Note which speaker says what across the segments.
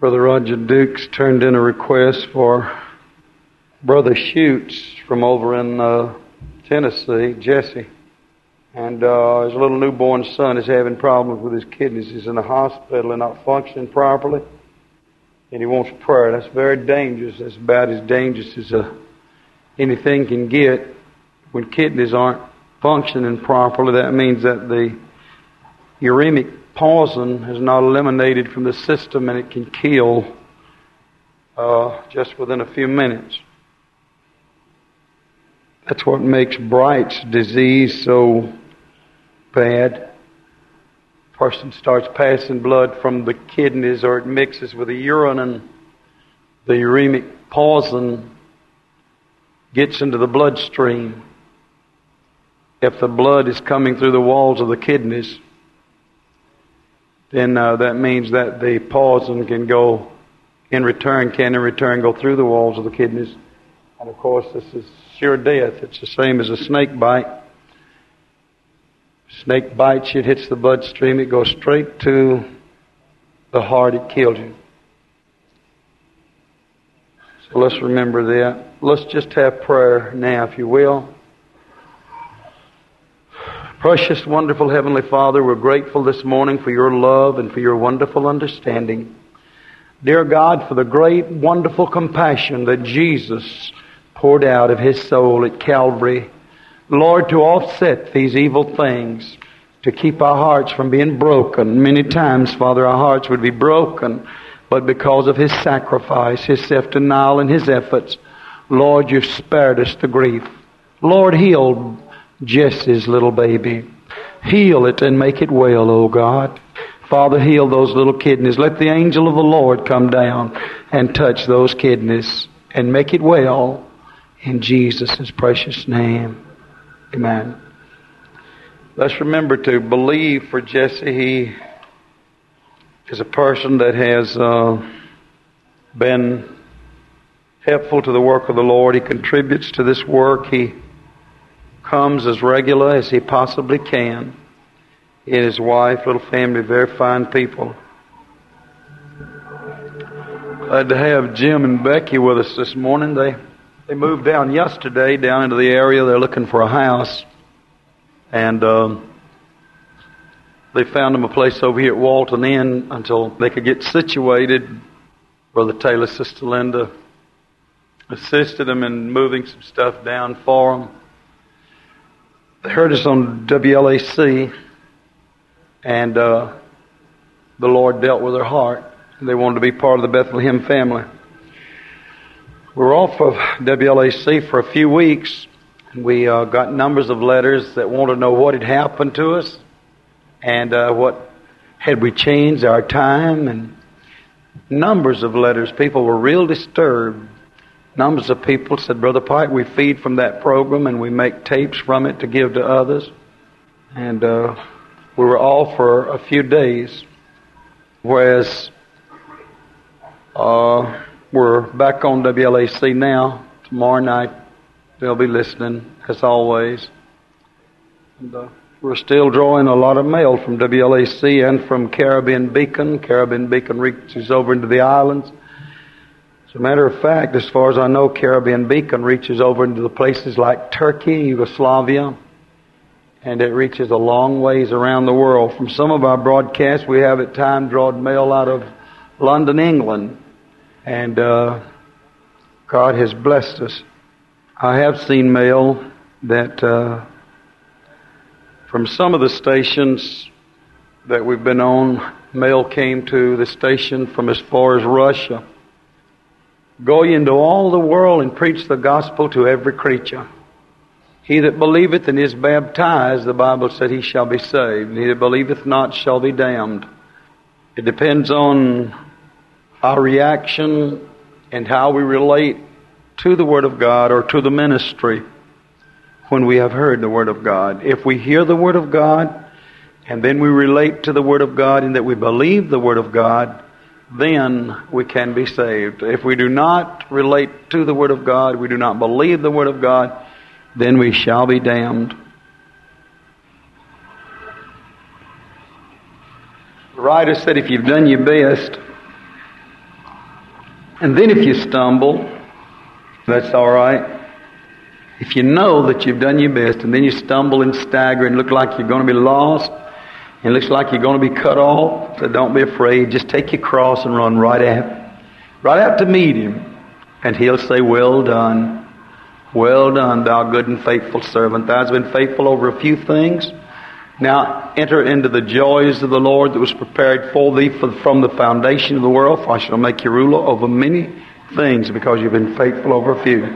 Speaker 1: Brother Roger Dukes turned in a request for Brother Schutz from over in Tennessee, Jesse. And his little newborn son is having problems with his kidneys. He's in the hospital and not functioning properly. And he wants prayer. That's very dangerous. That's about as dangerous as anything can get. When kidneys aren't functioning properly, that means that the uremic poison is not eliminated from the system, and it can kill just within a few minutes. That's what makes Bright's disease so bad. A person starts passing blood from the kidneys, or it mixes with the urine, and the uremic poison gets into the bloodstream. If the blood is coming through the walls of the kidneys, then that means that the poison can in return go through the walls of the kidneys. And of course, this is sure death. It's the same as a snake bite. Snake bites you, it hits the bloodstream, it goes straight to the heart, it kills you. So let's remember that. Let's just have prayer now, if you will. Precious, wonderful Heavenly Father, we're grateful this morning for your love and for your wonderful understanding. Dear God, for the great, wonderful compassion that Jesus poured out of His soul at Calvary. Lord, to offset these evil things, to keep our hearts from being broken. Many times, Father, our hearts would be broken, but because of His sacrifice, His self-denial, and His efforts, Lord, you've spared us the grief. Lord, heal Jesse's little baby. Heal it and make it well, O God. Father, heal those little kidneys. Let the angel of the Lord come down and touch those kidneys and make it well in Jesus' precious name. Amen. Let's remember to believe for Jesse. He is a person that has been helpful to the work of the Lord. He contributes to this work. He comes as regular as he possibly can. He and his wife, little family, very fine people. Glad to have Jim and Becky with us this morning. They moved down yesterday, down into the area. They're looking for a house. And they found them a place over here at Walton Inn until they could get situated. Brother Taylor, Sister Linda assisted them in moving some stuff down for them. They heard us on WLAC, and the Lord dealt with their heart. They wanted to be part of the Bethlehem family. We're off of WLAC for a few weeks. We got numbers of letters that wanted to know what had happened to us, and what had we changed our time, and numbers of letters. People were real disturbed. Numbers of people said, Brother Pike, we feed from that program and we make tapes from it to give to others. And we were off for a few days. Whereas we're back on WLAC now. Tomorrow night they'll be listening as always. And we're still drawing a lot of mail from WLAC and from Caribbean Beacon. Caribbean Beacon reaches over into the islands. As a matter of fact, as far as I know, Caribbean Beacon reaches over into the places like Turkey, Yugoslavia, and it reaches a long ways around the world. From some of our broadcasts, we have at times drawn mail out of London, England, and God has blessed us. I have seen mail that from some of the stations that we've been on, mail came to the station from as far as Russia. Go ye into all the world and preach the gospel to every creature. He that believeth and is baptized, the Bible said, he shall be saved. And he that believeth not shall be damned. It depends on our reaction and how we relate to the Word of God or to the ministry when we have heard the Word of God. If we hear the Word of God and then we relate to the Word of God and that we believe the Word of God, then we can be saved. If we do not relate to the Word of God, we do not believe the Word of God, then we shall be damned. The writer said, if you've done your best, And then if you stumble, that's all right. If you know that you've done your best and then you stumble and stagger and look like you're going to be lost and it looks like you're going to be cut off, so don't be afraid. Just take your cross and run right out to meet Him. And He'll say, well done, thou good and faithful servant. Thou hast been faithful over a few things. Now enter into the joys of the Lord that was prepared for thee from the foundation of the world. For I shall make you ruler over many things because you've been faithful over a few.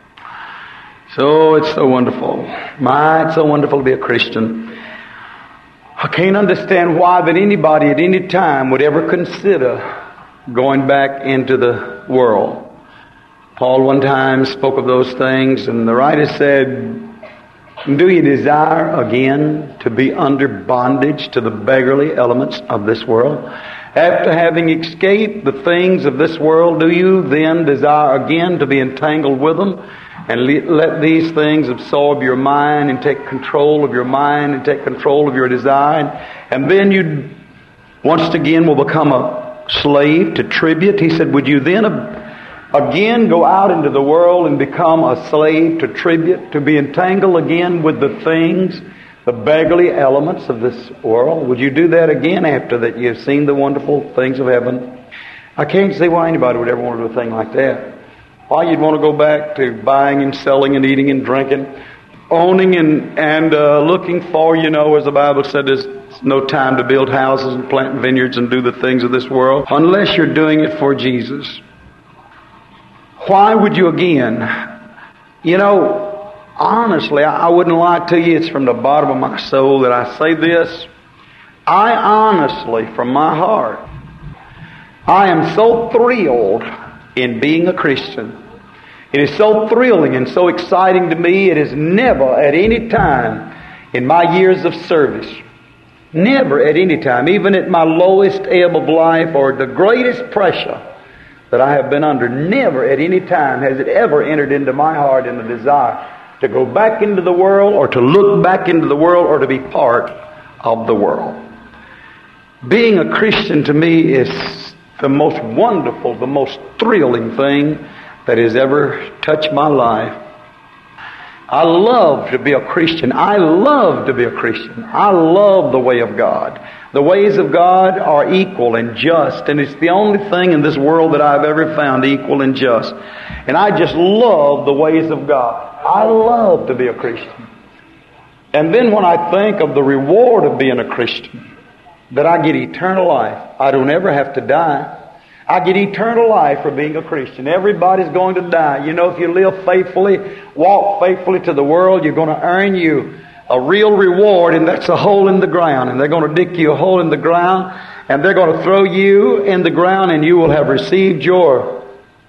Speaker 1: So it's so wonderful. It's so wonderful to be a Christian. I can't understand why that anybody at any time would ever consider going back into the world. Paul one time spoke of those things, and the writer said, do you desire again to be under bondage to the beggarly elements of this world? After having escaped the things of this world, do you then desire again to be entangled with them? And let these things absorb your mind and take control of your mind and take control of your desire. And then you once again will become a slave to tribute. He said, would you then again go out into the world and become a slave to tribute, to be entangled again with the things, the beggarly elements of this world? Would you do that again after that you've seen the wonderful things of heaven? I can't see why anybody would ever want to do a thing like that. Why you'd want to go back to buying and selling and eating and drinking, owning and looking for, as the Bible said, there's no time to build houses and plant vineyards and do the things of this world unless you're doing it for Jesus. Why would you again? Honestly, I wouldn't lie to you. It's from the bottom of my soul that I say this. I honestly, from my heart, I am so thrilled in being a Christian. It is so thrilling and so exciting to me. It is never at any time in my years of service, never at any time, even at my lowest ebb of life or the greatest pressure that I have been under, never at any time has it ever entered into my heart in the desire to go back into the world or to look back into the world or to be part of the world. Being a Christian to me is the most wonderful, the most thrilling thing that has ever touched my life. I love to be a Christian. I love to be a Christian. I love the way of God. The ways of God are equal and just, and it's the only thing in this world that I've ever found equal and just. And I just love the ways of God. I love to be a Christian. And then when I think of the reward of being a Christian, that I get eternal life. I don't ever have to die. I get eternal life for being a Christian. Everybody's going to die. If you live faithfully, walk faithfully to the world, you're going to earn you a real reward, and that's a hole in the ground. And they're going to dig you a hole in the ground, and they're going to throw you in the ground, and you will have received your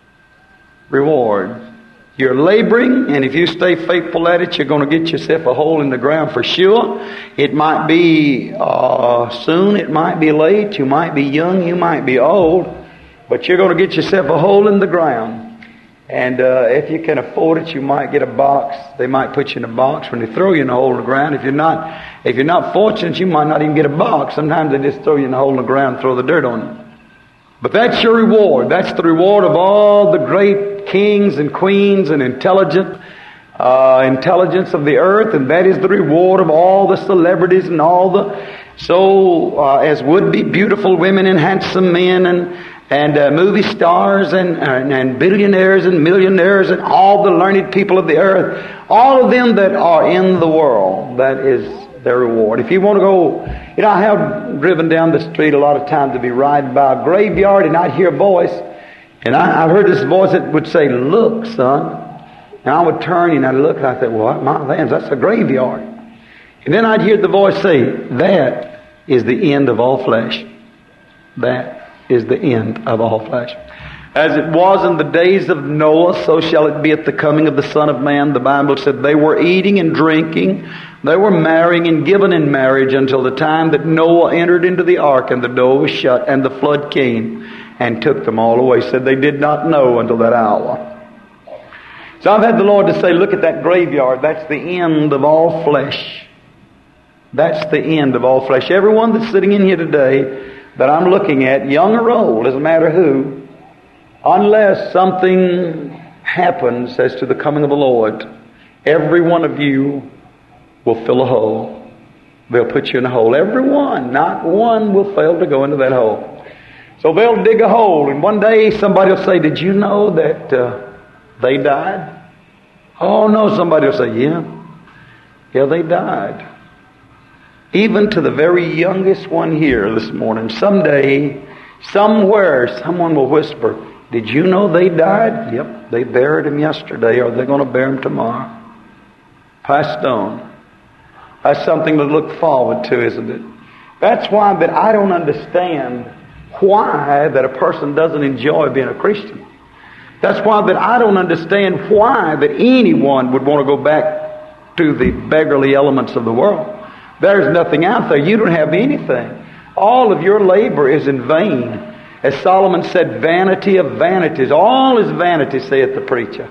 Speaker 1: reward. You're laboring, and if you stay faithful at it, you're going to get yourself a hole in the ground for sure. It might be soon, it might be late, you might be young, you might be old, but you're going to get yourself a hole in the ground. And if you can afford it, you might get a box. They might put you in a box when they throw you in a hole in the ground. If you're not fortunate, you might not even get a box. Sometimes they just throw you in a hole in the ground and throw the dirt on you. But that's your reward. That's the reward of all the great kings and queens and intelligence of the earth, and that is the reward of all the celebrities and all the as would be beautiful women and handsome men and movie stars and billionaires and millionaires and all the learned people of the earth, all of them that are in the world. That is their reward. If you want to go, I have driven down the street a lot of times to be riding by a graveyard, and I'd hear a voice, and I've heard this voice that would say, "Look, son." And I would turn and I'd look, and I'd say, "Well, my lands, that's a graveyard." And then I'd hear the voice say, "That is the end of all flesh. That is the end of all flesh. As it was in the days of Noah, so shall it be at the coming of the Son of Man." The Bible said they were eating and drinking, they were marrying and given in marriage until the time that Noah entered into the ark, and the door was shut, and the flood came and took them all away. Said they did not know until that hour. So I've had the Lord to say, look at that graveyard. That's the end of all flesh. That's the end of all flesh. Everyone that's sitting in here today that I'm looking at, young or old, doesn't matter who, Unless something happens as to the coming of the Lord, every one of you will fill a hole. They'll put you in a hole. Every one. Not one will fail to go into that hole. So they'll dig a hole, and one day somebody will say, did you know that they died? Oh no, somebody will say, yeah, they died. Even to the very youngest one here this morning, someday, somewhere, someone will whisper, did you know they died? Yep, they buried him yesterday, or they're going to bury him tomorrow. Passed on. That's something to look forward to, isn't it? That's why that I don't understand why that a person doesn't enjoy being a Christian. That's why that I don't understand why that anyone would want to go back to the beggarly elements of the world. There's nothing out there. You don't have anything. All of your labor is in vain. As Solomon said, vanity of vanities. All is vanity, saith the preacher.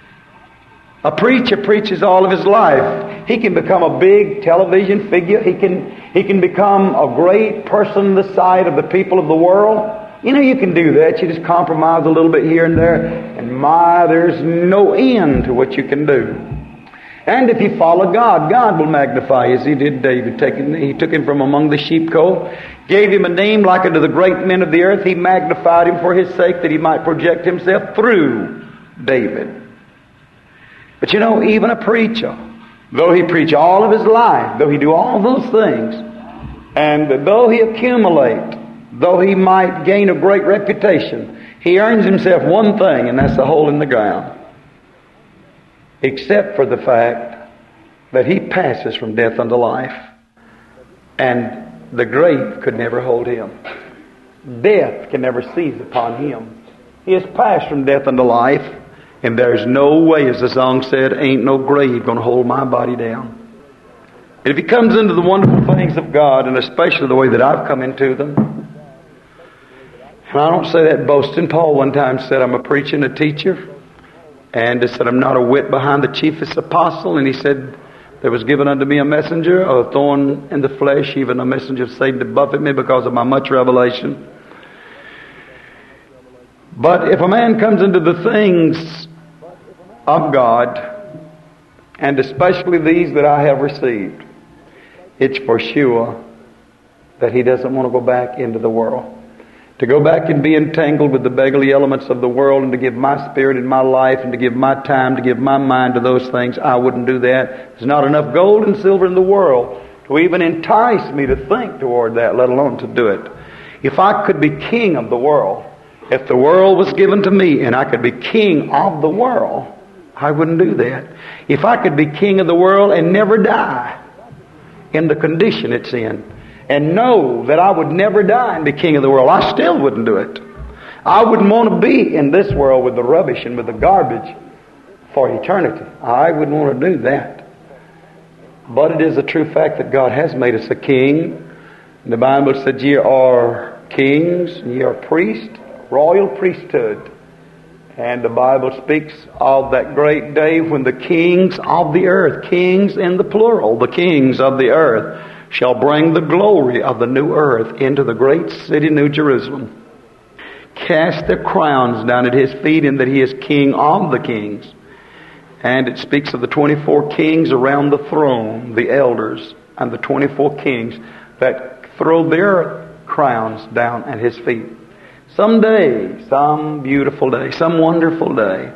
Speaker 1: A preacher preaches all of his life. He can become a big television figure. He can become a great person in the sight of the people of the world. You know, you can do that. You just compromise a little bit here and there. And there's no end to what you can do. And if you follow God, God will magnify you as He did David. He took him from among the sheepcote, gave him a name like unto the great men of the earth. He magnified him for His sake, that He might project Himself through David. But you know, even a preacher, though he preach all of his life, though he do all those things, and though he accumulate, though he might gain a great reputation, he earns himself one thing, and that's a hole in the ground. Except for the fact that he passes from death unto life, and the grave could never hold him. Death can never seize upon him. He has passed from death unto life, and there's no way, as the song said, ain't no grave going to hold my body down. And if he comes into the wonderful things of God, and especially the way that I've come into them, and I don't say that boasting. Paul one time said, I'm a preacher and a teacher. And he said, I'm not a whit behind the chiefest apostle. And he said, there was given unto me a messenger, a thorn in the flesh, even a messenger of Satan to buffet me because of my much revelation. But if a man comes into the things of God, and especially these that I have received, it's for sure that he doesn't want to go back into the world. To go back and be entangled with the beggarly elements of the world, and to give my spirit and my life and to give my time, to give my mind to those things, I wouldn't do that. There's not enough gold and silver in the world to even entice me to think toward that, let alone to do it. If I could be king of the world, if the world was given to me and I could be king of the world, I wouldn't do that. If I could be king of the world and never die in the condition it's in, and know that I would never die and be king of the world, I still wouldn't do it. I wouldn't want to be in this world with the rubbish and with the garbage for eternity. I wouldn't want to do that. But it is a true fact that God has made us a king. The Bible said, ye are kings, ye are priests, royal priesthood. And the Bible speaks of that great day when the kings of the earth, kings in the plural, the kings of the earth, shall bring the glory of the new earth into the great city, New Jerusalem. Cast their crowns down at His feet, in that He is King of the kings. And it speaks of the 24 kings around the throne, the elders, and the 24 kings that throw their crowns down at His feet. Someday, some beautiful day, some wonderful day.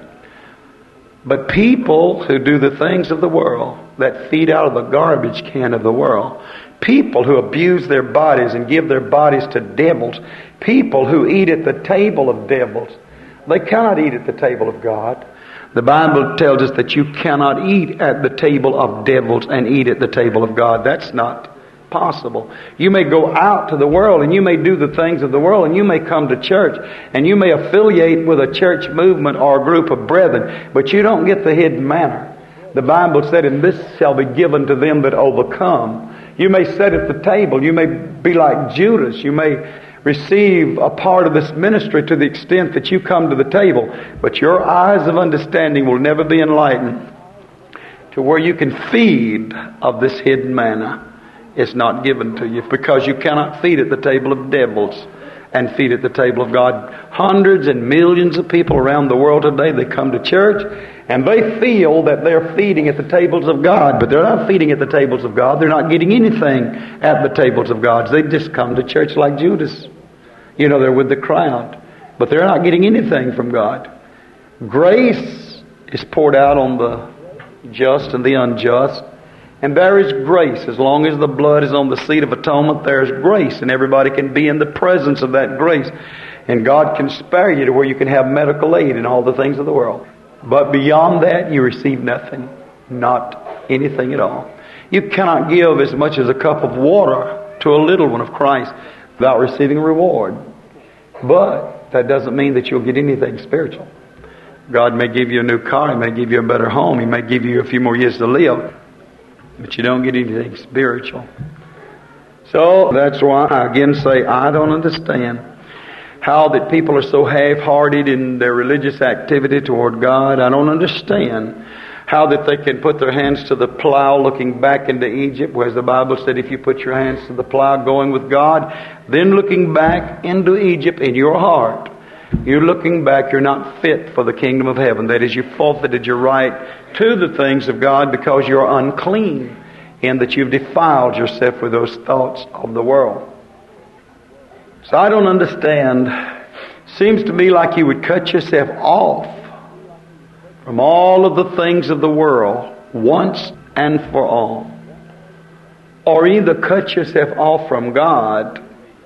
Speaker 1: But people who do the things of the world, that feed out of the garbage can of the world, people who abuse their bodies and give their bodies to devils, people who eat at the table of devils, they cannot eat at the table of God. The Bible tells us that you cannot eat at the table of devils and eat at the table of God. That's not possible. You may go out to the world and you may do the things of the world, and you may come to church and you may affiliate with a church movement or a group of brethren, but you don't get the hidden manna. The Bible said, and this shall be given to them that overcome. You may sit at the table. You may be like Judas. You may receive a part of this ministry to the extent that you come to the table, but your eyes of understanding will never be enlightened to where you can feed of this hidden manna. It's not given to you, because you cannot feed at the table of devils and feed at the table of God. Hundreds and millions of people around the world today, they come to church and they feel that they're feeding at the tables of God, but they're not feeding at the tables of God. They're not getting anything at the tables of God. They just come to church like Judas. You know, they're with the crowd, but they're not getting anything from God. Grace is poured out on the just and the unjust. And there is grace. As long as the blood is on the seat of atonement, there is grace. And everybody can be in the presence of that grace. And God can spare you to where you can have medical aid and all the things of the world. But beyond that, you receive nothing. Not anything at all. You cannot give as much as a cup of water to a little one of Christ without receiving a reward. But that doesn't mean that you'll get anything spiritual. God may give you a new car. He may give you a better home. He may give you a few more years to live. But you don't get anything spiritual. So that's why I again say, I don't understand how that people are so half-hearted in their religious activity toward God. I don't understand how that they can put their hands to the plow looking back into Egypt, whereas the Bible said if you put your hands to the plow going with God, then looking back into Egypt in your heart, you're looking back, you're not fit for the kingdom of heaven. That is, you forfeited your right to the things of God because you're unclean and that you've defiled yourself with those thoughts of the world. So I don't understand. Seems to me like you would cut yourself off from all of the things of the world once and for all. Or either cut yourself off from God.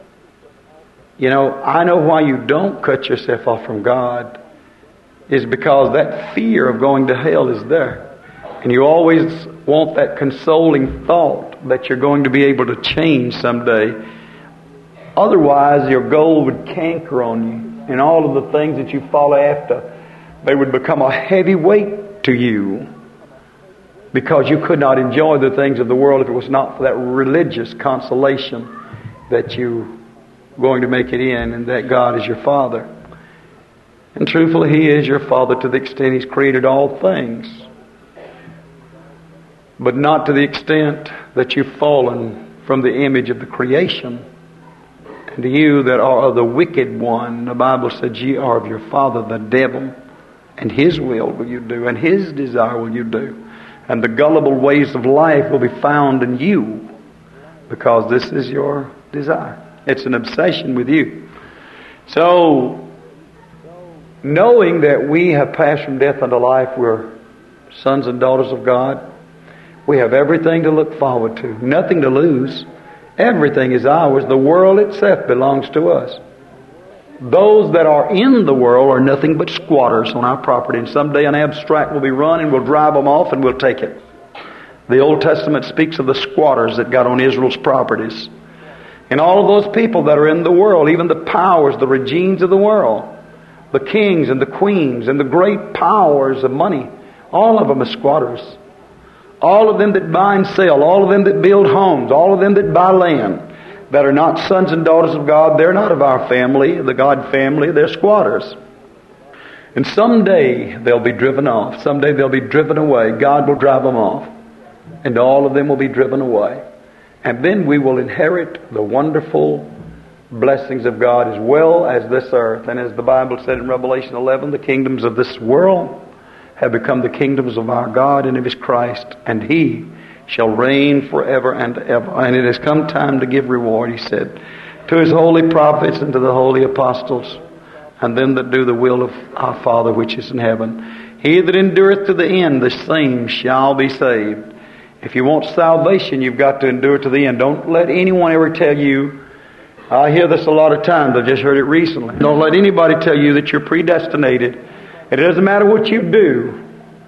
Speaker 1: You know, I know why you don't cut yourself off from God is because that fear of going to hell is there. And you always want that consoling thought that you're going to be able to change someday. Otherwise, your goal would canker on you. And all of the things that you follow after, they would become a heavy weight to you. Because you could not enjoy the things of the world if it was not for that religious consolation that you going to make it in, and that God is your Father. And truthfully, He is your Father to the extent He's created all things. But not to the extent that you've fallen from the image of the creation. And to you that are of the wicked one, the Bible says, ye are of your father the devil, and his will you do, and his desire will you do. And the gullible ways of life will be found in you, because this is your desire. It's an obsession with you. So, knowing that we have passed from death unto life, we're sons and daughters of God. We have everything to look forward to, nothing to lose. Everything is ours. The world itself belongs to us. Those that are in the world are nothing but squatters on our property. And someday an abstract will be run and we'll drive them off and we'll take it. The Old Testament speaks of the squatters that got on Israel's properties. And all of those people that are in the world, even the powers, the regimes of the world, the kings and the queens and the great powers of money, all of them are squatters. All of them that buy and sell, all of them that build homes, all of them that buy land, that are not sons and daughters of God, they're not of our family, the God family, they're squatters. And someday they'll be driven off. Someday they'll be driven away. God will drive them off. And all of them will be driven away. And then we will inherit the wonderful blessings of God as well as this earth. And as the Bible said in Revelation 11, the kingdoms of this world have become the kingdoms of our God and of His Christ. And He shall reign forever and ever. And it has come time to give reward, He said, to His holy prophets and to the holy apostles, and them that do the will of our Father which is in heaven. He that endureth to the end, the same shall be saved. If you want salvation, you've got to endure to the end. Don't let anyone ever tell you, I hear this a lot of times, I just heard it recently. Don't let anybody tell you that you're predestinated. It doesn't matter what you do,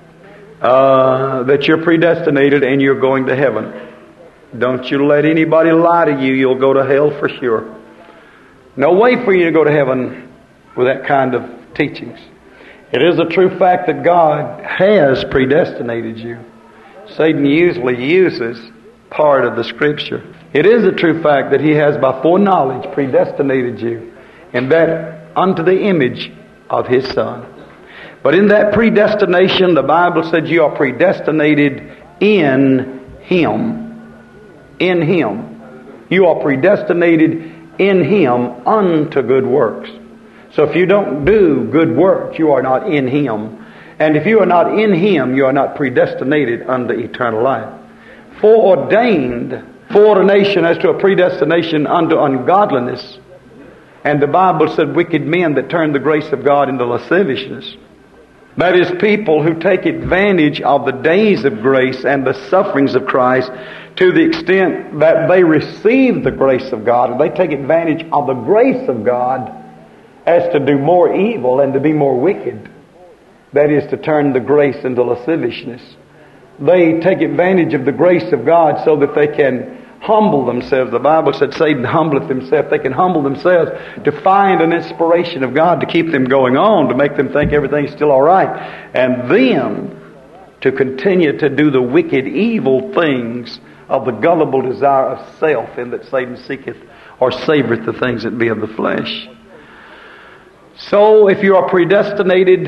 Speaker 1: that you're predestinated and you're going to heaven. Don't you let anybody lie to you, you'll go to hell for sure. No way for you to go to heaven with that kind of teachings. It is a true fact that God has predestinated you. Satan usually uses part of the Scripture. It is a true fact that he has by foreknowledge predestinated you, and that unto the image of his Son. But in that predestination, the Bible said you are predestinated in Him. In Him. You are predestinated in Him unto good works. So if you don't do good works, you are not in Him. And if you are not in Him, you are not predestinated unto eternal life. Foreordination as to a predestination unto ungodliness. And the Bible said wicked men that turn the grace of God into lasciviousness. That is, people who take advantage of the days of grace and the sufferings of Christ to the extent that they receive the grace of God, and they take advantage of the grace of God as to do more evil and to be more wicked. That is, to turn the grace into lasciviousness. They take advantage of the grace of God so that they can humble themselves. The Bible said Satan humbleth himself. They can humble themselves to find an inspiration of God to keep them going on, to make them think everything's still all right. And then to continue to do the wicked, evil things of the gullible desire of self, in that Satan seeketh or savoreth the things that be of the flesh. So if you are predestinated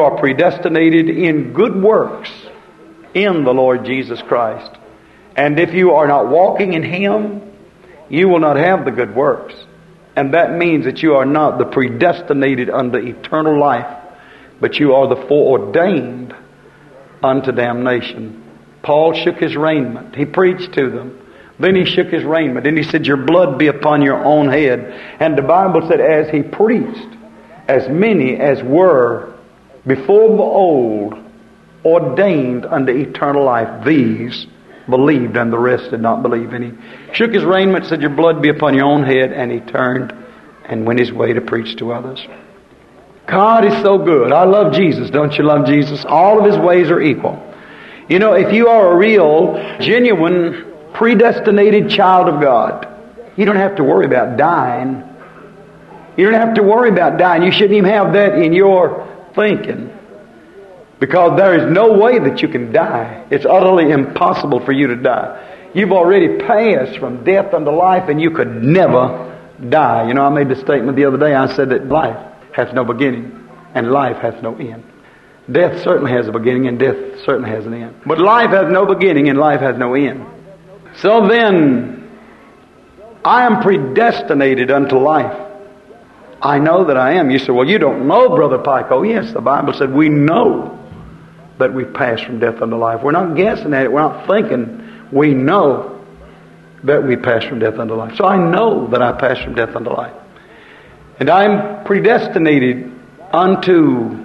Speaker 1: in good works in the Lord Jesus Christ. And if you are not walking in Him, you will not have the good works. And that means that you are not the predestinated unto eternal life, but you are the foreordained unto damnation. Paul shook his raiment. He preached to them. Then he shook his raiment. And he said, your blood be upon your own head. And the Bible said, as he preached, as many as were before the old ordained unto eternal life, these believed, and the rest did not believe. And he shook his raiment, said, your blood be upon your own head, and he turned and went his way to preach to others. God is so good. I love Jesus. Don't you love Jesus? All of His ways are equal. You know, if you are a real, genuine, predestinated child of God, you don't have to worry about dying. You don't have to worry about dying. You shouldn't even have that in your thinking. Because there is no way that you can die. It's utterly impossible for you to die. You've already passed from death unto life, and you could never die. You know, I made the statement the other day. I said that life hath no beginning, and life hath no end. Death certainly has a beginning, and death certainly has an end. But life has no beginning, and life has no end. So then, I am predestinated unto life. I know that I am. You say, well, you don't know, Brother Pike. Oh, yes, the Bible said we know that we pass from death unto life. We're not guessing at it. We're not thinking. We know that we pass from death unto life. So I know that I pass from death unto life. And I'm predestinated unto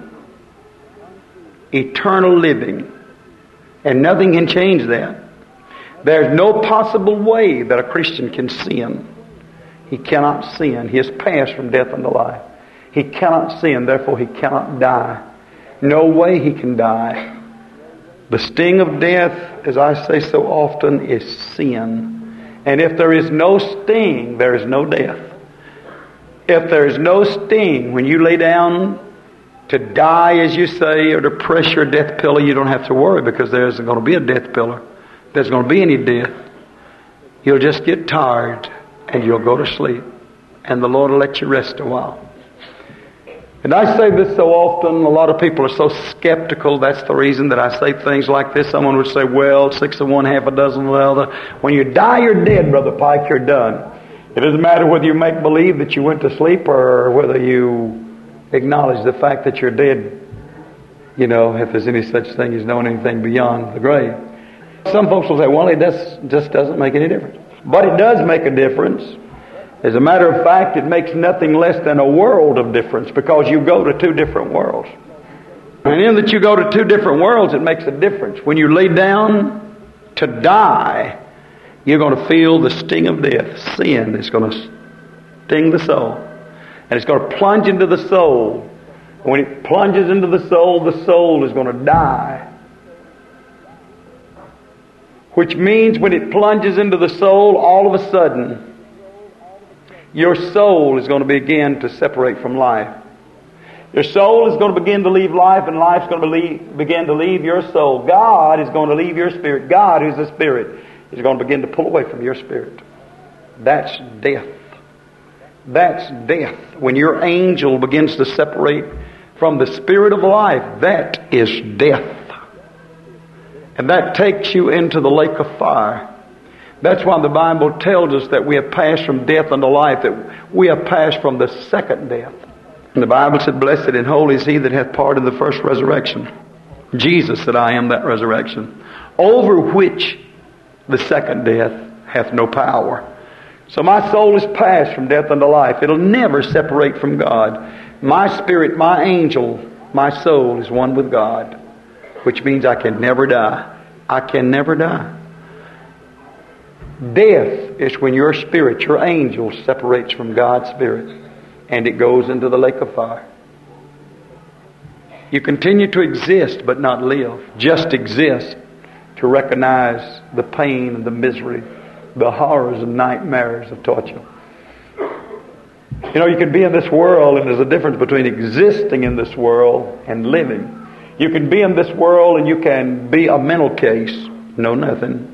Speaker 1: eternal living. And nothing can change that. There's no possible way that a Christian can sin. He cannot sin. He has passed from death unto life. He cannot sin, therefore he cannot die. No way he can die. The sting of death, as I say so often, is sin. And if there is no sting, there is no death. If there is no sting, when you lay down to die, as you say, or to press your death pillow, you don't have to worry, because there isn't going to be a death pillow. There's going to be any death. You'll just get tired and you'll go to sleep. And the Lord will let you rest a while. And I say this so often, a lot of people are so skeptical. That's the reason that I say things like this. Someone would say, well, 6 of one, half a dozen of the other. When you die, you're dead, Brother Pike, you're done. It doesn't matter whether you make believe that you went to sleep or whether you acknowledge the fact that you're dead. You know, if there's any such thing as knowing anything beyond the grave. Some folks will say, well, it just doesn't make any difference. But it does make a difference. As a matter of fact, it makes nothing less than a world of difference, because you go to two different worlds. And in that you go to two different worlds, it makes a difference. When you lay down to die, you're going to feel the sting of death. Sin is going to sting the soul. And it's going to plunge into the soul. And when it plunges into the soul is going to die. Which means when it plunges into the soul, all of a sudden, your soul is going to begin to separate from life. Your soul is going to begin to leave life, and life's going to begin to leave your soul. God is going to leave your spirit. God, who's the Spirit, is going to begin to pull away from your spirit. That's death. That's death. When your angel begins to separate from the spirit of life, that is death. And that takes you into the lake of fire. That's why the Bible tells us that we have passed from death unto life, that we have passed from the second death. And the Bible said, blessed and holy is he that hath part in the first resurrection. Jesus said, I am that resurrection, over which the second death hath no power. So my soul is passed from death unto life. It'll never separate from God. My spirit, my angel, my soul is one with God, which means I can never die. I can never die. Death is when your spirit, your angel, separates from God's spirit and it goes into the lake of fire. You continue to exist but not live. Just exist to recognize the pain and the misery, the horrors and nightmares of torture. You know, you can be in this world, and there's a difference between existing in this world and living. You can be in this world and you can be a mental case, know nothing.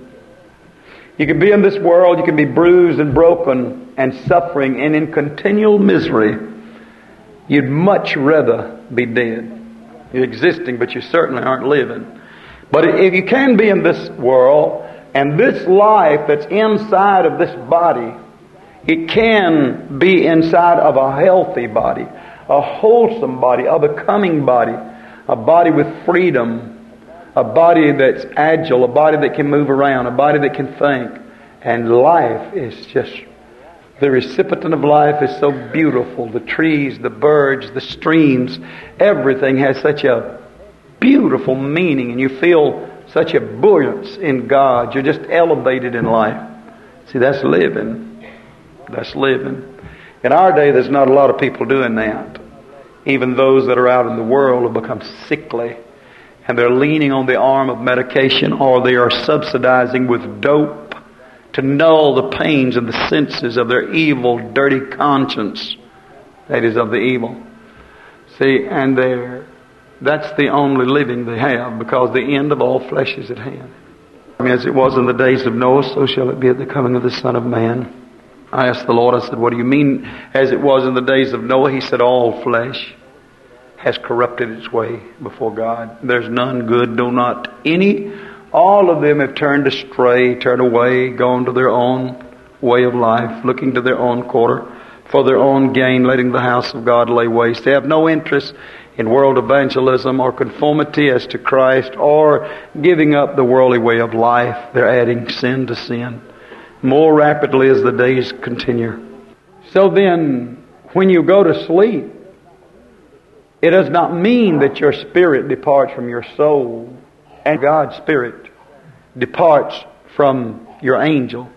Speaker 1: You can be in this world, you can be bruised and broken and suffering and in continual misery. You'd much rather be dead. You're existing, but you certainly aren't living. But if you can be in this world, and this life that's inside of this body, it can be inside of a healthy body, a wholesome body, a becoming body, a body with freedom, a body that's agile, a body that can move around, a body that can think. And life is just, the recipient of life is so beautiful. The trees, the birds, the streams, everything has such a beautiful meaning, and you feel such a buoyance in God. You're just elevated in life. See, that's living. That's living. In our day, there's not a lot of people doing that. Even those that are out in the world have become sickly, and they're leaning on the arm of medication, or they are subsidizing with dope to null the pains and the senses of their evil, dirty conscience. That is of the evil. See, and that's the only living they have, because the end of all flesh is at hand. As it was in the days of Noah, so shall it be at the coming of the Son of Man. I asked the Lord, I said, what do you mean as it was in the days of Noah? He said, all flesh has corrupted its way before God. There's none good, no not any. All of them have turned astray, turned away, gone to their own way of life, looking to their own quarter for their own gain, letting the house of God lay waste. They have no interest in world evangelism or conformity as to Christ or giving up the worldly way of life. They're adding sin to sin more rapidly as the days continue. So then, when you go to sleep, it does not mean that your spirit departs from your soul and God's spirit departs from your angel.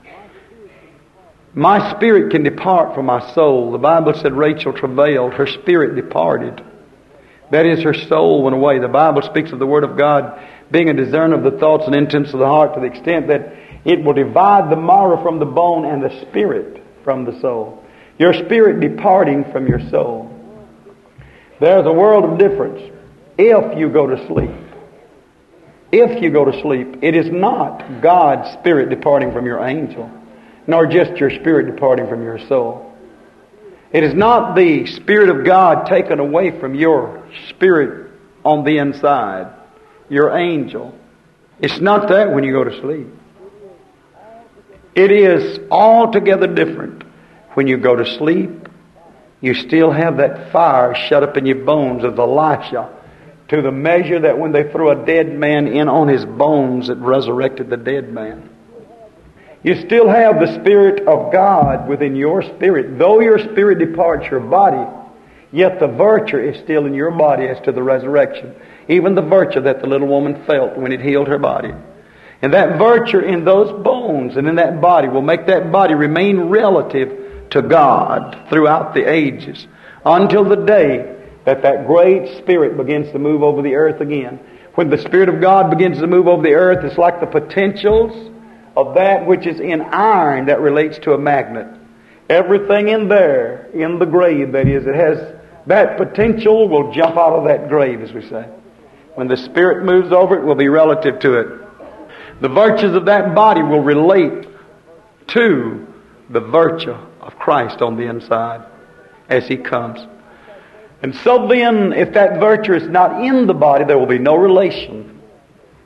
Speaker 1: My spirit can depart from my soul. The Bible said Rachel travailed, her spirit departed. That is, her soul went away. The Bible speaks of the Word of God being a discerner of the thoughts and intents of the heart, to the extent that it will divide the marrow from the bone and the spirit from the soul. Your spirit departing from your soul. There's a world of difference if you go to sleep. If you go to sleep, it is not God's spirit departing from your angel, nor just your spirit departing from your soul. It is not the Spirit of God taken away from your spirit on the inside, your angel. It's not that when you go to sleep. It is altogether different. When you go to sleep, you still have that fire shut up in your bones of Elisha, to the measure that when they threw a dead man in on his bones, it resurrected the dead man. You still have the Spirit of God within your spirit. Though your spirit departs your body, yet the virtue is still in your body as to the resurrection. Even the virtue that the little woman felt when it healed her body. And that virtue in those bones and in that body will make that body remain relative to God throughout the ages, until the day that that great Spirit begins to move over the earth again. When the Spirit of God begins to move over the earth, it's like the potentials of that which is in iron that relates to a magnet. Everything in there, in the grave, that is, it has that potential will jump out of that grave, as we say. When the Spirit moves over, it will be relative to it. The virtues of that body will relate to the virtue of Christ on the inside as He comes. And so then, if that virtue is not in the body, there will be no relation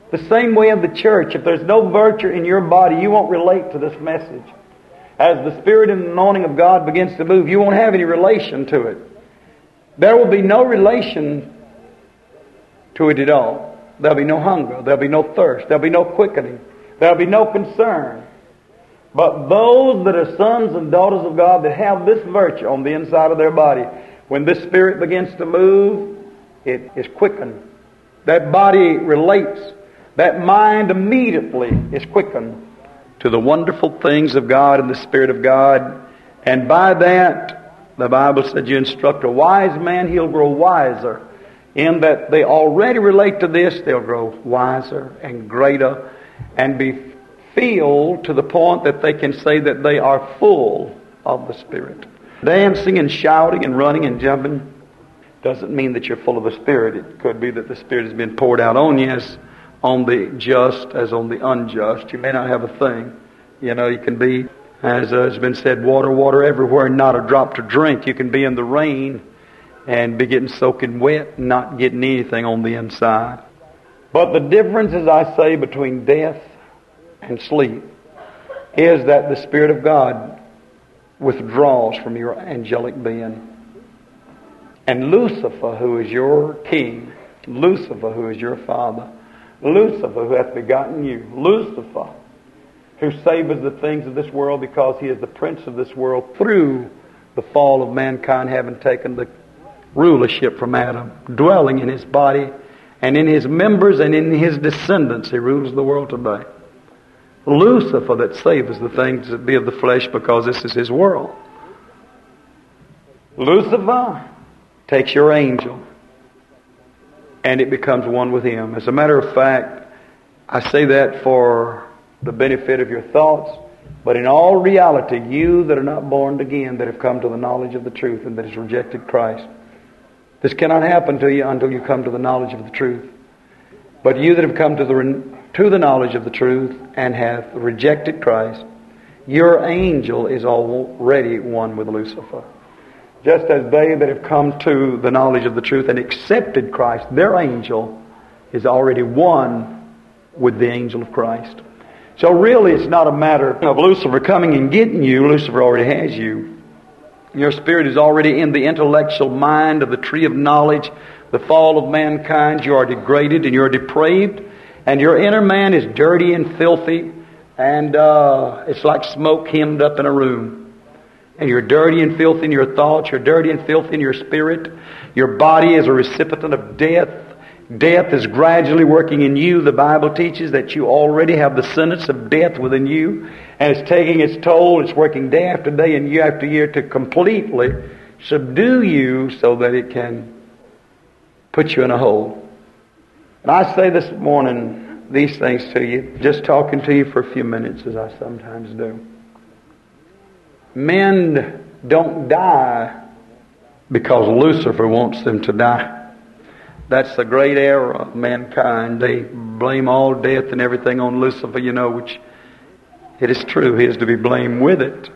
Speaker 1: The same way in the church. If there's no virtue in your body, you won't relate to this message. As the Spirit and anointing of God begins to move, you won't have any relation to it. There will be no relation to it at all. There'll be no hunger. There'll be no thirst. There'll be no quickening. There'll be no concern. But those that are sons and daughters of God that have this virtue on the inside of their body, when this Spirit begins to move, it is quickened. That body relates. That mind immediately is quickened to the wonderful things of God and the Spirit of God. And by that, the Bible said, you instruct a wise man, he'll grow wiser. In that they already relate to this, they'll grow wiser and greater and be filled to the point that they can say that they are full of the Spirit. Dancing and shouting and running and jumping doesn't mean that you're full of the Spirit. It could be that the Spirit has been poured out on you as on the just as on the unjust. You may not have a thing. You can be, as has been said, water everywhere and not a drop to drink. You can be in the rain and be getting soaking wet and not getting anything on the inside. But the difference, as I say, between death and sleep is that the Spirit of God withdraws from your angelic being. And Lucifer, who is your king, Lucifer, who is your father, Lucifer, who hath begotten you, Lucifer, who saveth the things of this world because he is the prince of this world through the fall of mankind, having taken the rulership from Adam, dwelling in his body and in his members and in his descendants. He rules the world today. Lucifer that saveth the things that be of the flesh because this is his world. Lucifer takes your angel and it becomes one with him. As a matter of fact, I say that for the benefit of your thoughts, but in all reality, you that are not born again, that have come to the knowledge of the truth and that has rejected Christ, this cannot happen to you until you come to the knowledge of the truth. But you that have come to the knowledge of the truth and have rejected Christ, your angel is already one with Lucifer. Just as they that have come to the knowledge of the truth and accepted Christ, their angel is already one with the angel of Christ. So really it's not a matter of Lucifer coming and getting you. Lucifer already has you. Your spirit is already in the intellectual mind of the tree of knowledge. The fall of mankind, you are degraded and you are depraved. And your inner man is dirty and filthy. And it's like smoke hemmed up in a room. And you're dirty and filthy in your thoughts. You're dirty and filthy in your spirit. Your body is a recipient of death. Death is gradually working in you. The Bible teaches that you already have the sentence of death within you. And it's taking its toll. It's working day after day and year after year to completely subdue you so that it can put you in a hole. And I say this morning these things to you, just talking to you for a few minutes as I sometimes do. Men don't die because Lucifer wants them to die. That's the great error of mankind. They blame all death and everything on Lucifer, which it is true. He is to be blamed with it.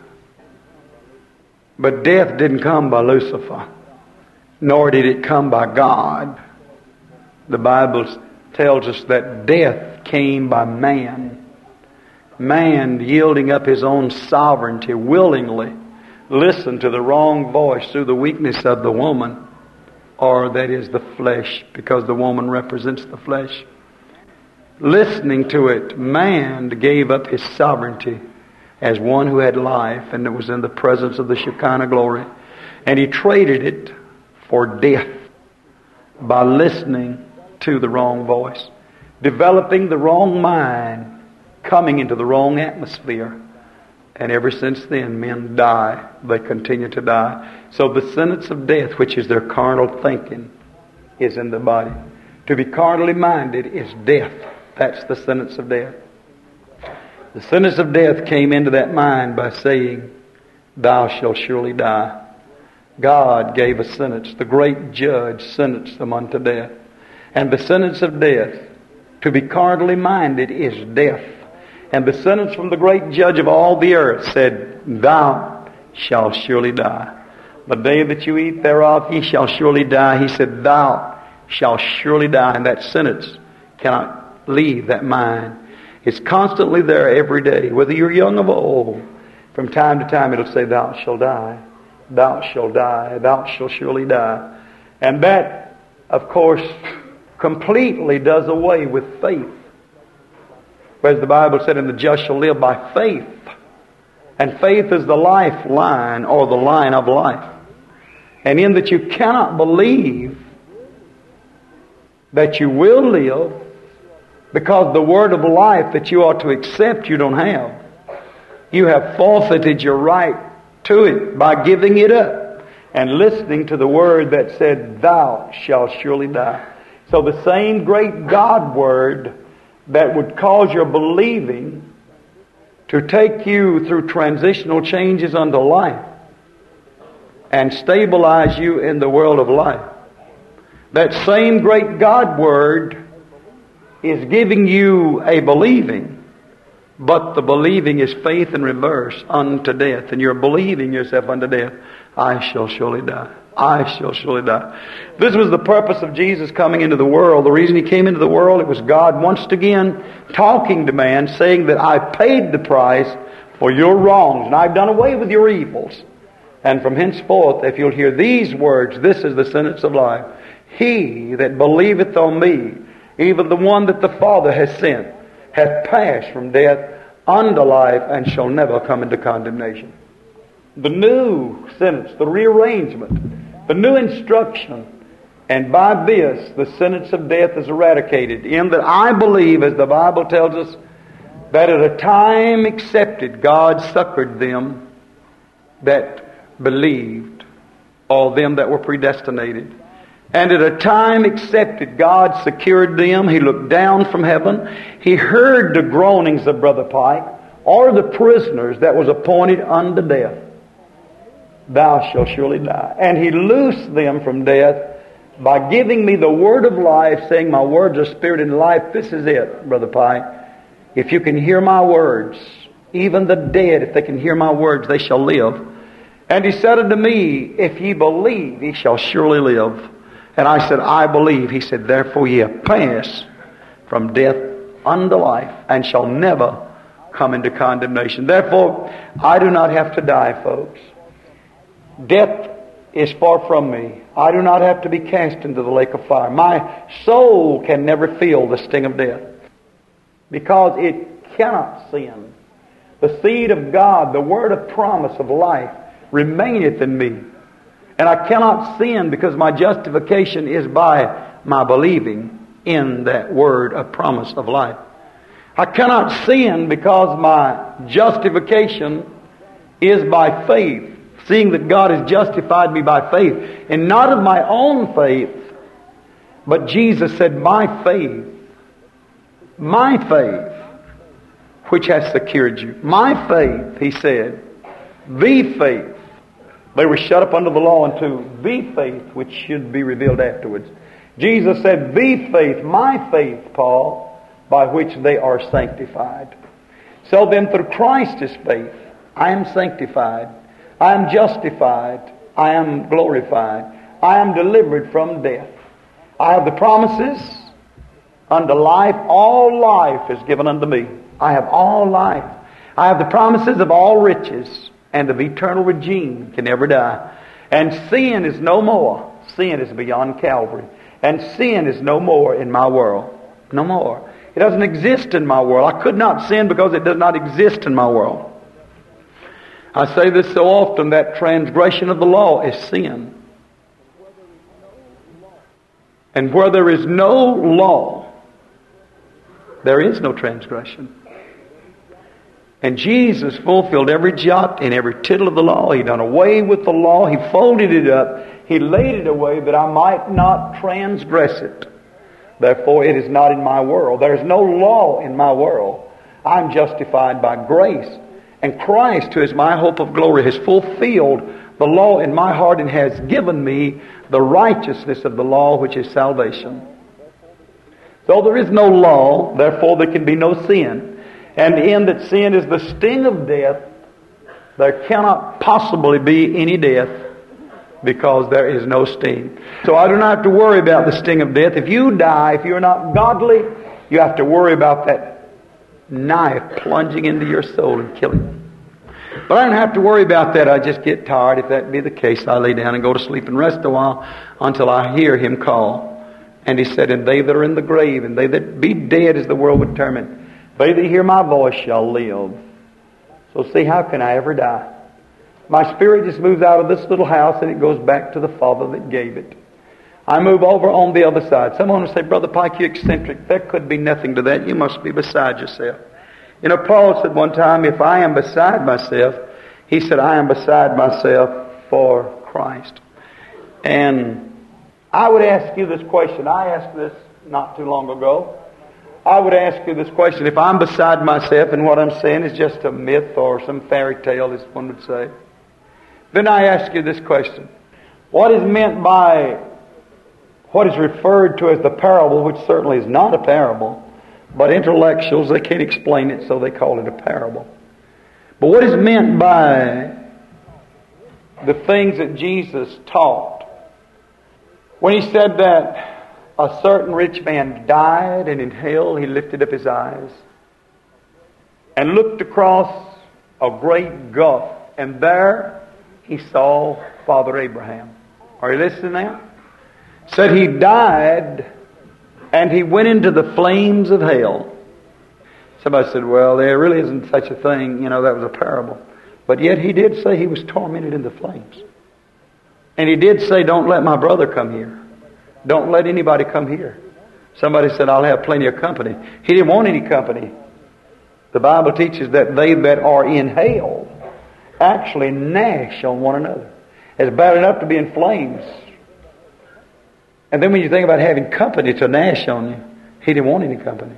Speaker 1: But death didn't come by Lucifer, nor did it come by God. The Bible tells us that death came by man. Man yielding up his own sovereignty willingly listened to the wrong voice through the weakness of the woman, or that is the flesh, because the woman represents the flesh. Listening to it, man gave up his sovereignty as one who had life and that was in the presence of the Shekinah glory, and he traded it for death by listening to the wrong voice, developing the wrong mind, coming into the wrong atmosphere. And ever since then, men die. They continue to die. So the sentence of death, which is their carnal thinking, is in the body. To be carnally minded is death. That's the sentence of death. The sentence of death came into that mind by saying, "Thou shalt surely die." God gave a sentence. The great judge sentenced them unto death. And the sentence of death, to be carnally minded, is death. And the sentence from the great judge of all the earth said, "Thou shalt surely die. The day that you eat thereof, ye shall surely die." He said, "Thou shalt surely die." And that sentence cannot leave that mind. It's constantly there every day, whether you're young or old. From time to time it'll say, thou shalt die, thou shalt die, thou shalt surely die. And that, of course, completely does away with faith. Whereas the Bible said, and the just shall live by faith. And faith is the lifeline, or the line of life. And in that you cannot believe that you will live, because the word of life that you ought to accept you don't have. You have forfeited your right to it by giving it up and listening to the word that said, thou shalt surely die. So the same great God word that would cause your believing to take you through transitional changes unto life and stabilize you in the world of life. That same great God word is giving you a believing, but the believing is faith in reverse unto death, and you're believing yourself unto death. I shall surely die. I shall surely die. This was the purpose of Jesus coming into the world. The reason He came into the world, it was God once again talking to man, saying that I paid the price for your wrongs, and I've done away with your evils. And from henceforth, if you'll hear these words, this is the sentence of life. He that believeth on me, even the one that the Father has sent, hath passed from death unto life, and shall never come into condemnation. The new sentence, the rearrangement, the new instruction, and by this the sentence of death is eradicated, in that I believe, as the Bible tells us, that at a time accepted God succored them that believed, or them that were predestinated. And at a time accepted, God secured them. He looked down from heaven. He heard the groanings of Brother Pike, or the prisoners that was appointed unto death. Thou shalt surely die. And He loosed them from death by giving me the word of life, saying, my words are spirit and life. This is it, Brother Pike. If you can hear my words, even the dead, if they can hear my words, they shall live. And He said unto me, if ye believe, ye shall surely live. And I said, I believe. He said, therefore ye have passed from death unto life, and shall never come into condemnation. Therefore, I do not have to die, folks. Death is far from me. I do not have to be cast into the lake of fire. My soul can never feel the sting of death, because it cannot sin. The seed of God, the word of promise of life, remaineth in me. And I cannot sin, because my justification is by my believing in that word of promise of life. I cannot sin because my justification is by faith, seeing that God has justified me by faith, and not of my own faith, but Jesus said, my faith, which has secured you. My faith, He said, the faith. They were shut up under the law unto the faith which should be revealed afterwards. Jesus said, the faith, my faith, Paul, by which they are sanctified. So then through Christ's faith, I am sanctified, I am justified, I am glorified, I am delivered from death. I have the promises unto life. All life is given unto me. I have all life. I have the promises of all riches and of eternal regime, can never die. And sin is no more. Sin is beyond Calvary. And sin is no more in my world. No more. It doesn't exist in my world. I could not sin because it does not exist in my world. I say this so often, that transgression of the law is sin. And where there is no law, there is no transgression. And Jesus fulfilled every jot and every tittle of the law. He done away with the law. He folded it up. He laid it away that I might not transgress it. Therefore, it is not in my world. There is no law in my world. I'm justified by grace. And Christ, who is my hope of glory, has fulfilled the law in my heart and has given me the righteousness of the law, which is salvation. So there is no law, therefore there can be no sin. And in that sin is the sting of death, there cannot possibly be any death, because there is no sting. So I do not have to worry about the sting of death. If you die, if you're not godly, You have to worry about that knife plunging into your soul and killing you. But I don't have to worry about that. I just get tired. If that be the case, I lay down and go to sleep and rest a while until I hear Him call. And He said, and they that are in the grave, and they that be dead, as the world would term it, they that hear my voice shall live. So see, how can I ever die? My spirit just moves out of this little house and it goes back to the Father that gave it. I move over on the other side. Someone will say, Brother Pike, you eccentric. There could be nothing to that. You must be beside yourself. You know, Paul said one time, if I am beside myself, he said, I am beside myself for Christ. And I would ask you this question. I asked this not too long ago. I would ask you this question. If I'm beside myself and what I'm saying is just a myth or some fairy tale, as one would say, then I ask you this question. What is meant by what is referred to as the parable, which certainly is not a parable, but intellectuals, they can't explain it, so they call it a parable. But what is meant by the things that Jesus taught? When He said that a certain rich man died, and in hell He lifted up His eyes and looked across a great gulf, and there He saw Father Abraham. Are you listening now? Said He died and He went into the flames of hell. Somebody said, well, there really isn't such a thing. You know, that was a parable. But yet He did say He was tormented in the flames. And He did say, don't let my brother come here. Don't let anybody come here. Somebody said, I'll have plenty of company. He didn't want any company. The Bible teaches that they that are in hell actually gnash on one another. It's bad enough to be in flames. And then when you think about having company to gnash on you, He didn't want any company.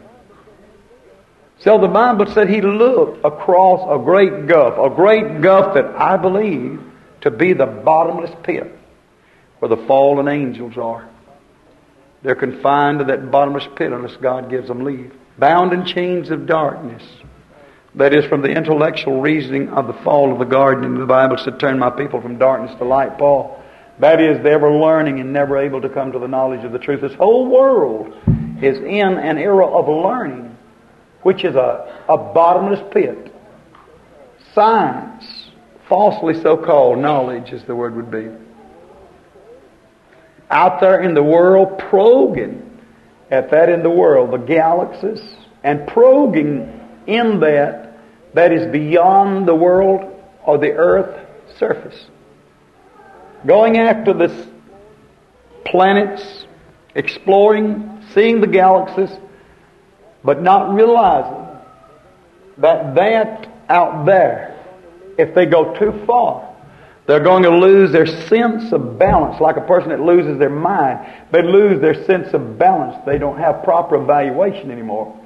Speaker 1: So the Bible said He looked across a great gulf that I believe to be the bottomless pit where the fallen angels are. They're confined to that bottomless pit unless God gives them leave. Bound in chains of darkness. That is from the intellectual reasoning of the fall of the garden. The Bible said, turn my people from darkness to light, Paul. That is, they were learning and never able to come to the knowledge of the truth. This whole world is in an era of learning, which is a bottomless pit. Science, falsely so-called knowledge, as the word would be. Out there in the world, probing at that in the world, the galaxies, and probing in that is beyond the world or the earth surface. Going after the planets, exploring, seeing the galaxies, but not realizing that out there, if they go too far, they're going to lose their sense of balance. Like a person that loses their mind, they lose their sense of balance. They don't have proper evaluation anymore.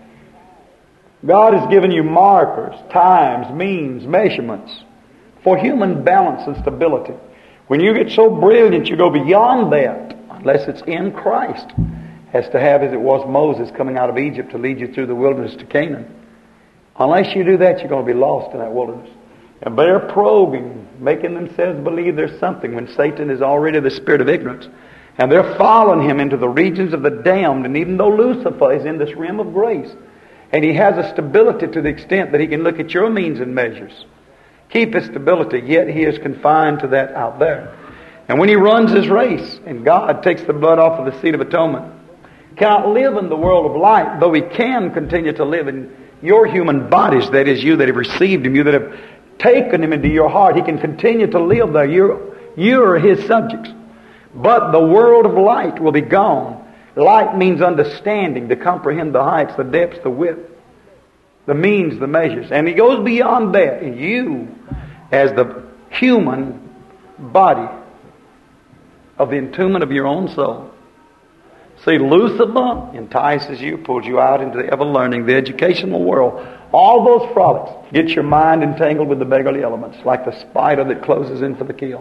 Speaker 1: God has given you markers, times, means, measurements for human balance and stability. When you get so brilliant, you go beyond that, unless it's in Christ, as to have as it was Moses coming out of Egypt to lead you through the wilderness to Canaan. Unless you do that, you're going to be lost in that wilderness. And they're probing, making themselves believe there's something when Satan is already the spirit of ignorance. And they're following him into the regions of the damned. And even though Lucifer is in this realm of grace, and he has a stability to the extent that he can look at your means and measures, keep his stability, yet he is confined to that out there. And when he runs his race, and God takes the blood off of the seat of atonement, cannot live in the world of light, though he can continue to live in your human bodies, that is, you that have received him, you that have taken him into your heart. He can continue to live there. You're his subjects. But the world of light will be gone. Light means understanding, to comprehend the heights, the depths, the width, the means, the measures. And he goes beyond that. And you, as the human body of the entombment of your own soul, see, Lucifer entices you, pulls you out into the ever-learning, the educational world. All those frolics get your mind entangled with the beggarly elements, like the spider that closes in for the kill.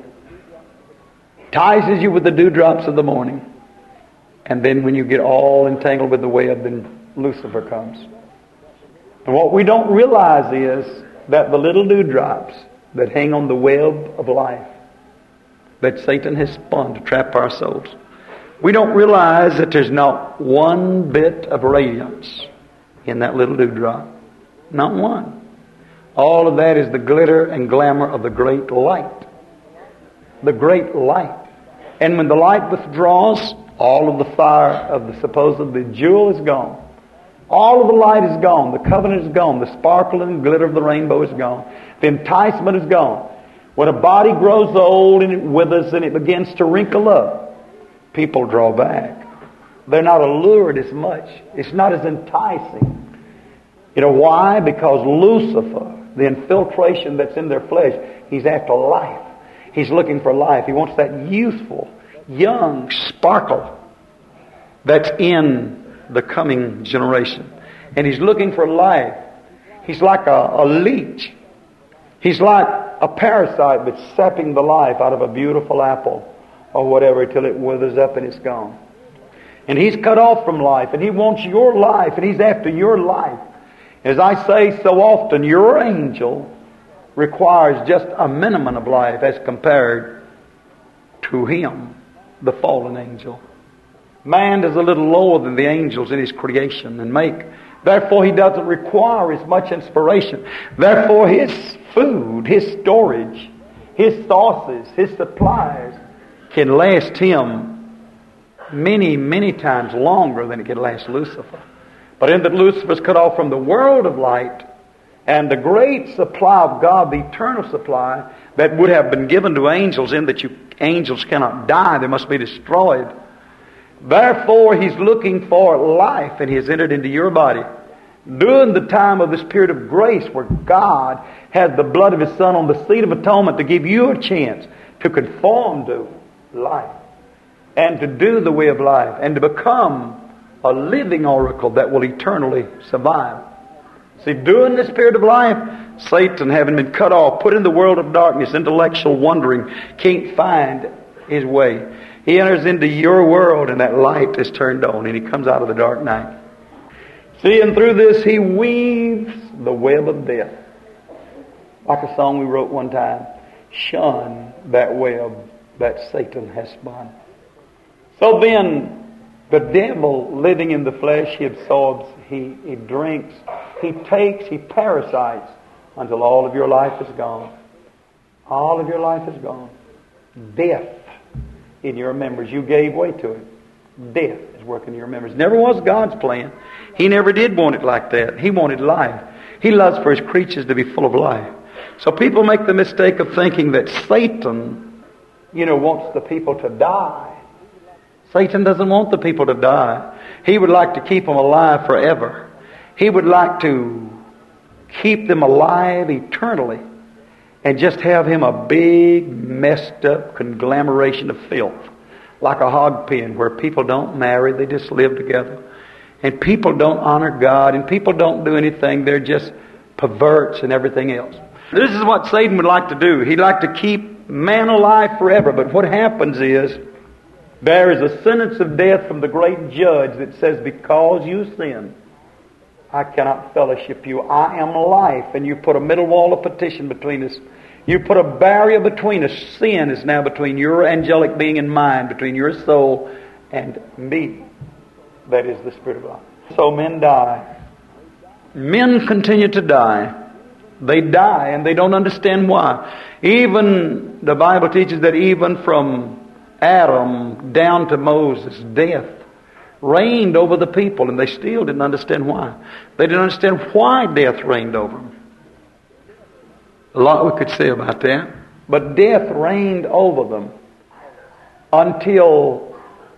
Speaker 1: Entices you with the dewdrops of the morning. And then when you get all entangled with the web, then Lucifer comes. And what we don't realize is that the little dewdrops that hang on the web of life that Satan has spun to trap our souls, we don't realize that there's not one bit of radiance in that little dewdrop. Not one. All of that is the glitter and glamour of the great light. The great light. And when the light withdraws, all of the fire of the supposedly jewel is gone. All of the light is gone. The covenant is gone. The sparkle and glitter of the rainbow is gone. The enticement is gone. When a body grows old and it withers and it begins to wrinkle up, people draw back. They're not allured as much. It's not as enticing. You know why? Because Lucifer, the infiltration that's in their flesh, he's after life. He's looking for life. He wants that youthful, young sparkle that's in the coming generation. And he's looking for life. He's like a leech. He's like a parasite that's sapping the life out of a beautiful apple or whatever till it withers up and it's gone. And he's cut off from life, and he wants your life, and he's after your life. As I say so often, your angel requires just a minimum of life as compared to him, the fallen angel. Man is a little lower than the angels in his creation and make. Therefore, he doesn't require as much inspiration. Therefore, his food, his storage, his sources, his supplies can last him many, many times longer than it could last Lucifer. But in that Lucifer's cut off from the world of light, and the great supply of God, the eternal supply that would have been given to angels, in that angels cannot die, they must be destroyed. Therefore, he's looking for life, and he has entered into your body. During the time of this period of grace where God had the blood of His Son on the seat of atonement to give you a chance to conform to life and to do the way of life and to become a living oracle that will eternally survive. See, during this period of life, Satan, having been cut off, put in the world of darkness, intellectual wandering, can't find his way. He enters into your world and that light is turned on and he comes out of the dark night. See, and through this he weaves the web of death. Like a song we wrote one time, shun that web that Satan has spun. So then, the devil living in the flesh, he absorbs, he drinks, he takes, he parasites until all of your life is gone. All of your life is gone. Death in your members. You gave way to it. Death is working in your members. Never was God's plan. He never did want it like that. He wanted life. He loves for His creatures to be full of life. So people make the mistake of thinking that Satan, wants the people to die. Satan doesn't want the people to die. He would like to keep them alive forever. He would like to keep them alive eternally and just have him a big, messed up conglomeration of filth. Like a hog pen where people don't marry, they just live together. And people don't honor God and people don't do anything. They're just perverts and everything else. This is what Satan would like to do. He'd like to keep man alive forever. But what happens is, there is a sentence of death from the great judge that says, because you sin, I cannot fellowship you. I am life. And you put a middle wall of partition between us. You put a barrier between us. Sin is now between your angelic being and mine, between your soul and me. That is the Spirit of life. So men die. Men continue to die. They die and they don't understand why. Even the Bible teaches that even from Adam down to Moses, death reigned over the people, and they still didn't understand why. They didn't understand why death reigned over them. A lot we could say about that. But death reigned over them until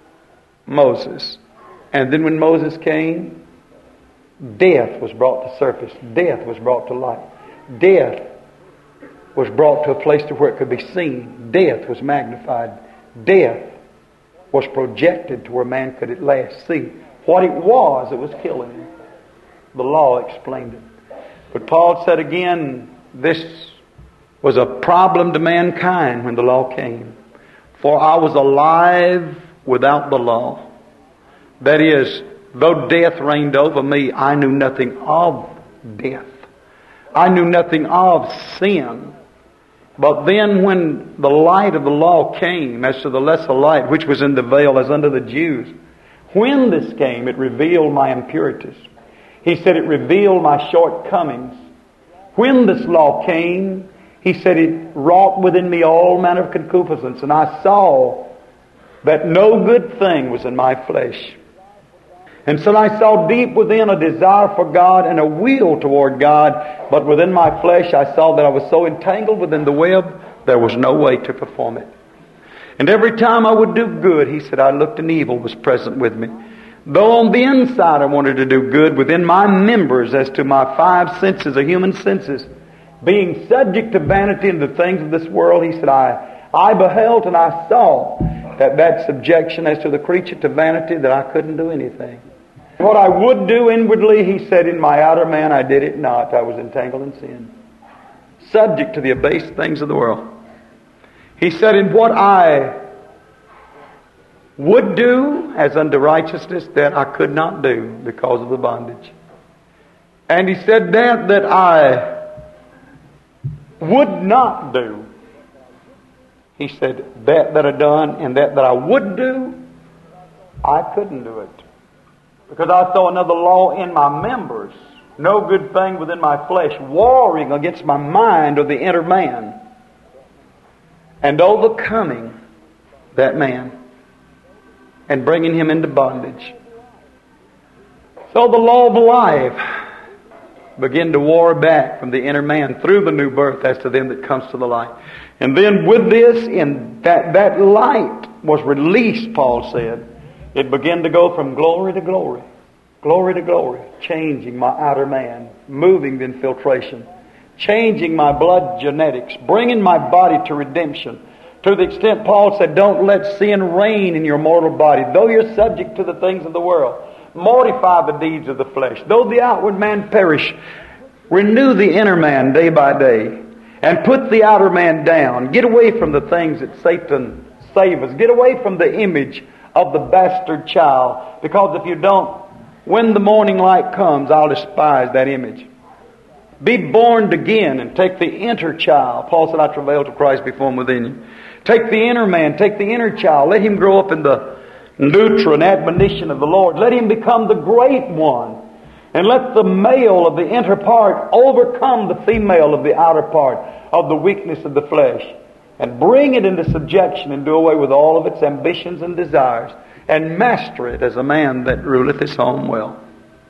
Speaker 1: Moses. And then when Moses came, death was brought to surface. Death was brought to light. Death was brought to a place to where it could be seen. Death was magnified. Death was projected to where man could at last see what it was that was killing him. The law explained it. But Paul said again, this was a problem to mankind when the law came. For I was alive without the law. That is, though death reigned over me, I knew nothing of death. I knew nothing of sin. But then when the light of the law came, as to the lesser light, which was in the veil as unto the Jews, when this came, it revealed my impurities. He said it revealed my shortcomings. When this law came, he said it wrought within me all manner of concupiscence, and I saw that no good thing was in my flesh. And so I saw deep within a desire for God and a will toward God, but within my flesh I saw that I was so entangled within the web, there was no way to perform it. And every time I would do good, he said, I looked and evil was present with me. Though on the inside I wanted to do good, within my members, as to my five senses, or human senses, being subject to vanity and the things of this world, he said, I beheld and I saw that subjection as to the creature to vanity, that I couldn't do anything. What I would do inwardly, he said, in my outer man I did it not. I was entangled in sin, subject to the abased things of the world. He said, in what I would do as unto righteousness, that I could not do because of the bondage. And he said that I would not do. He said that I done, and that I would do, I couldn't do it. Because I saw another law in my members, no good thing within my flesh, warring against my mind or the inner man, and overcoming that man and bringing him into bondage. So the law of life began to war back from the inner man through the new birth as to them that comes to the light. And then with this, in that light was released, Paul said, it began to go from glory to glory, glory to glory, changing my outer man, moving the infiltration, changing my blood genetics, bringing my body to redemption. To the extent Paul said, don't let sin reign in your mortal body. Though you're subject to the things of the world, mortify the deeds of the flesh. Though the outward man perish, renew the inner man day by day, and put the outer man down. Get away from the things that Satan savors. Get away from the image of the bastard child, because if you don't, when the morning light comes, I'll despise that image. Be born again and take the inner child. Paul said, I travail till Christ be formed within you. Take the inner man, take the inner child. Let him grow up in the nurture and admonition of the Lord. Let him become the great one. And let the male of the inner part overcome the female of the outer part of the weakness of the flesh, and bring it into subjection and do away with all of its ambitions and desires, and master it as a man that ruleth his home well.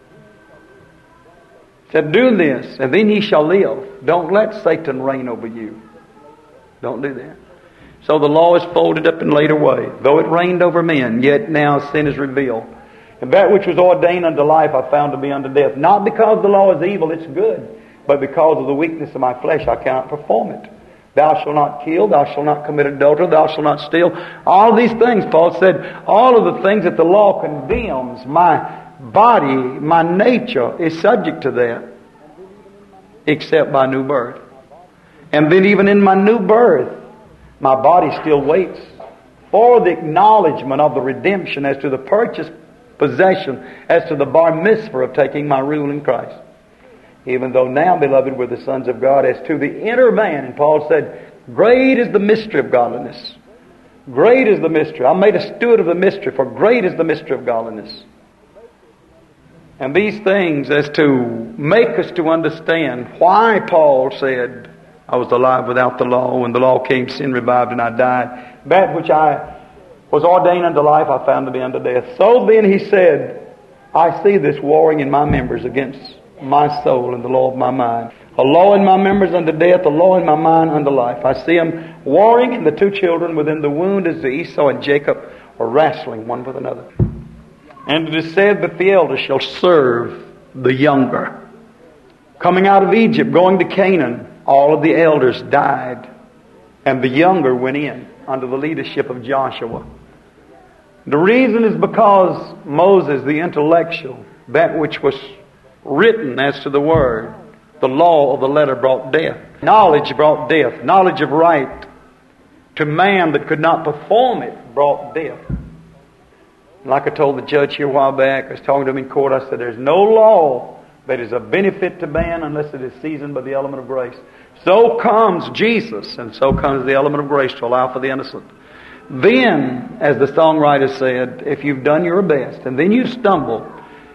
Speaker 1: Said, do this, and then ye shall live. Don't let Satan reign over you. Don't do that. So the law is folded up and laid away. Though it reigned over men, yet now sin is revealed. And that which was ordained unto life I found to be unto death. Not because the law is evil, it's good, but because of the weakness of my flesh I cannot perform it. Thou shalt not kill, thou shalt not commit adultery, thou shalt not steal. All these things, Paul said, all of the things that the law condemns, my body, my nature is subject to that, except by new birth. And then even in my new birth, my body still waits for the acknowledgement of the redemption as to the purchased possession, as to the bar mitzvah of taking my rule in Christ. Even though now, beloved, we're the sons of God, as to the inner man. And Paul said, great is the mystery of godliness. Great is the mystery. I'm made a steward of the mystery, for great is the mystery of godliness. And these things as to make us to understand why Paul said, I was alive without the law. When the law came, sin revived and I died. That which I was ordained unto life, I found to be unto death. So then he said, I see this warring in my members against my soul and the law of my mind. A law in my members unto death, a law in my mind unto life. I see them warring, and the two children within the wound as the Esau and Jacob are wrestling one with another. And it is said that the elder shall serve the younger. Coming out of Egypt, going to Canaan, all of the elders died, and the younger went in under the leadership of Joshua. The reason is because Moses, the intellectual, that which was written as to the word, the law of the letter brought death. Knowledge brought death. Knowledge of right to man that could not perform it brought death. Like I told the judge here a while back, I was talking to him in court, I said, there's no law that is a benefit to man unless it is seasoned by the element of grace. So comes Jesus, and so comes the element of grace to allow for the innocent. Then, as the songwriter said, if you've done your best, and then you stumble,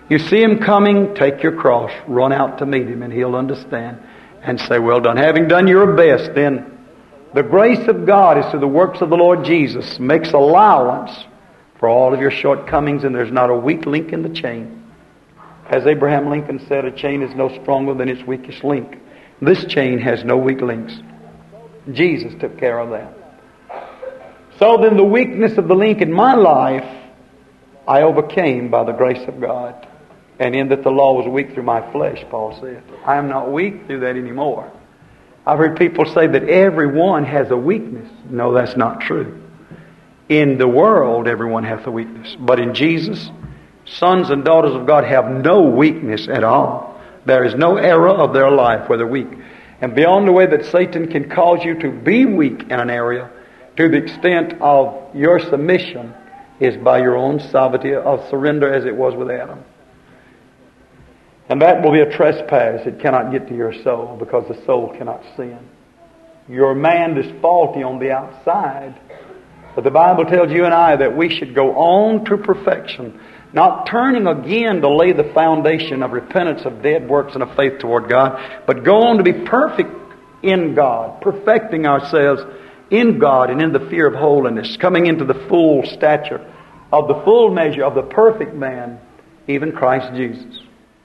Speaker 1: You see him coming, take your cross, run out to meet him, and he'll understand and say, well done. Having done your best, then the grace of God is to the works of the Lord Jesus, makes allowance for all of your shortcomings, and there's not a weak link in the chain. As Abraham Lincoln said, a chain is no stronger than its weakest link. This chain has no weak links. Jesus took care of that. So then the weakness of the link in my life, I overcame by the grace of God. And in that the law was weak through my flesh, Paul said. I am not weak through that anymore. I've heard people say that everyone has a weakness. No, that's not true. In the world, everyone hath a weakness. But in Jesus, sons and daughters of God have no weakness at all. There is no area of their life where they're weak. And beyond the way that Satan can cause you to be weak in an area, to the extent of your submission, is by your own suavity of surrender, as it was with Adam. And that will be a trespass. It cannot get to your soul, because the soul cannot sin. Your man is faulty on the outside, but the Bible tells you and I that we should go on to perfection, not turning again to lay the foundation of repentance of dead works and of faith toward God, but go on to be perfect in God, perfecting ourselves in God and in the fear of holiness, coming into the full stature of the full measure of the perfect man, even Christ Jesus.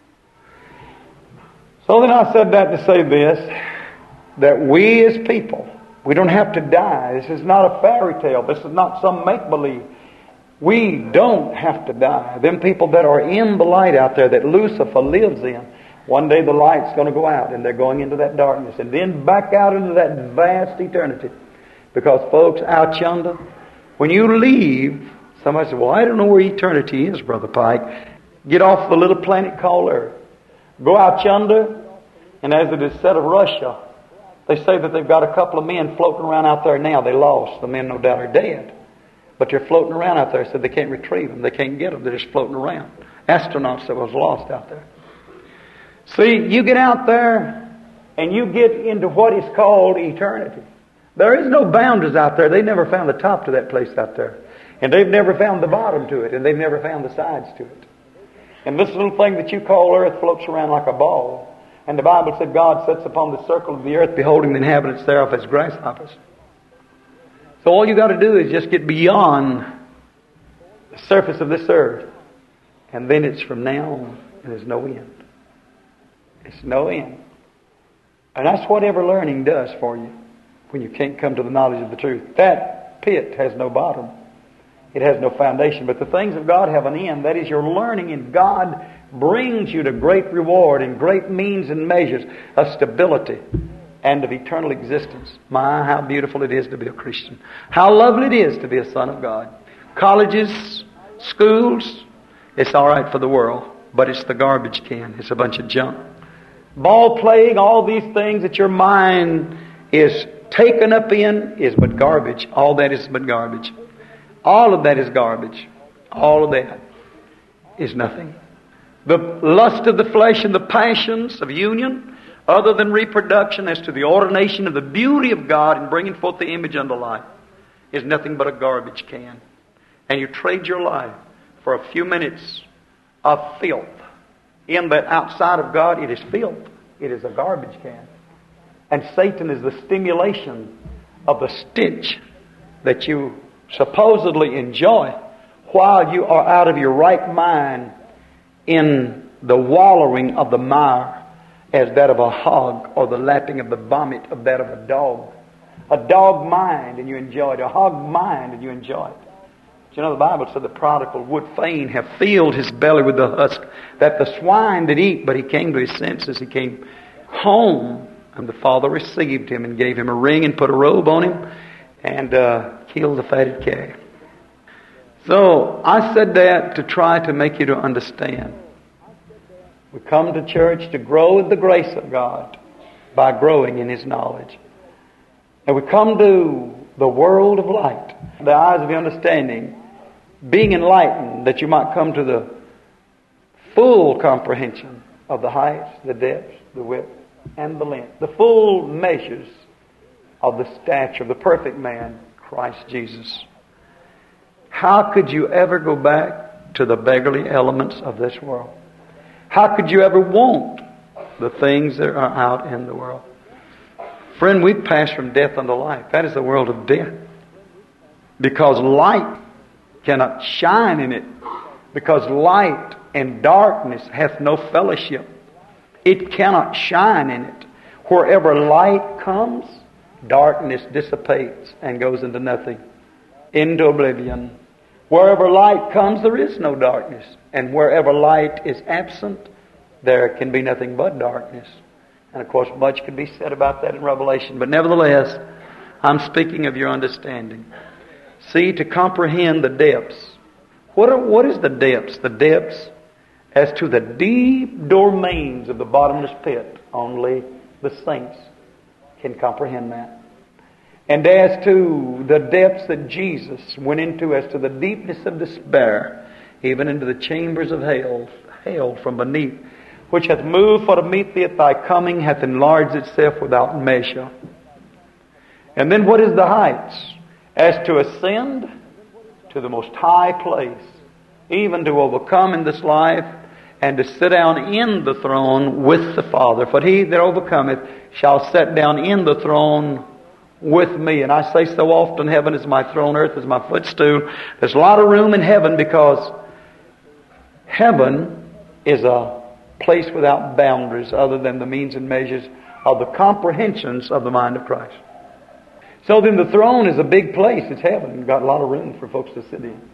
Speaker 1: So then I said that to say this, that we as people, we don't have to die. This is not a fairy tale. This is not some make-believe. We don't have to die. Them people that are in the light out there that Lucifer lives in, one day the light's going to go out and they're going into that darkness and then back out into that vast eternity. Because folks, out yonder, when you leave, somebody said, well, I don't know where eternity is, Brother Pike. Get off the little planet called Earth. Go out yonder, and as it is said of Russia, they say that they've got a couple of men floating around out there now. They lost. The men, no doubt, are dead. But they're floating around out there. So they can't retrieve them. They can't get them. They're just floating around. Astronauts that was lost out there. See, you get out there, and you get into what is called eternity. There is no boundaries out there. They never found the top to that place out there. And they've never found the bottom to it. And they've never found the sides to it. And this little thing that you call earth floats around like a ball. And the Bible said God sits upon the circle of the earth, beholding the inhabitants thereof as grasshoppers. So all you got to do is just get beyond the surface of this earth. And then it's from now on, and there's no end. It's no end. And that's what ever learning does for you when you can't come to the knowledge of the truth. That pit has no bottom. It has no foundation. But the things of God have an end. That is your learning, and God brings you to great reward and great means and measures of stability and of eternal existence. My, how beautiful it is to be a Christian. How lovely it is to be a son of God. Colleges, schools, it's all right for the world, but it's the garbage can. It's a bunch of junk. Ball playing, all these things that your mind is taken up in is but garbage. All that is but garbage. All of that is garbage. All of that is nothing. The lust of the flesh and the passions of union, other than reproduction, as to the ordination of the beauty of God and bringing forth the image unto life, is nothing but a garbage can. And you trade your life for a few minutes of filth. In that outside of God, it is filth. It is a garbage can. And Satan is the stimulation of the stench that you supposedly enjoy while you are out of your right mind in the wallowing of the mire as that of a hog, or the lapping of the vomit of that of a dog. A dog mind and you enjoy it. A hog mind and you enjoy it. But you know, the Bible said the prodigal would fain have filled his belly with the husk that the swine did eat, but he came to his senses. He came home, and the father received him and gave him a ring and put a robe on him and killed the fatted calf. So I said that to try to make you to understand. We come to church to grow in the grace of God by growing in His knowledge. And we come to the world of light, the eyes of your understanding, being enlightened, that you might come to the full comprehension of the heights, the depths, the width, and the length, the full measures of the stature of the perfect man, Christ Jesus. How could you ever go back to the beggarly elements of this world? How could you ever want the things that are out in the world? Friend, we've passed from death unto life. That is the world of death. Because light cannot shine in it. Because light and darkness hath no fellowship. It cannot shine in it. Wherever light comes, darkness dissipates and goes into nothing, into oblivion. Wherever light comes, there is no darkness. And wherever light is absent, there can be nothing but darkness. And of course, much could be said about that in Revelation. But nevertheless, I'm speaking of your understanding. See, to comprehend the depths. What is the depths? The depths as to the deep domains of the bottomless pit. Only the saints can comprehend that. And as to the depths that Jesus went into, as to the deepness of despair, even into the chambers of hell from beneath, which hath moved for to meet thee at thy coming, hath enlarged itself without measure. And then what is the heights? As to ascend to the most high place, even to overcome in this life, and to sit down in the throne with the Father. For he that overcometh shall sit down in the throne with me. And I say so often, heaven is my throne, earth is my footstool. There's a lot of room in heaven, because heaven is a place without boundaries other than the means and measures of the comprehensions of the mind of Christ. So then the throne is a big place. It's heaven. You've got a lot of room for folks to sit in.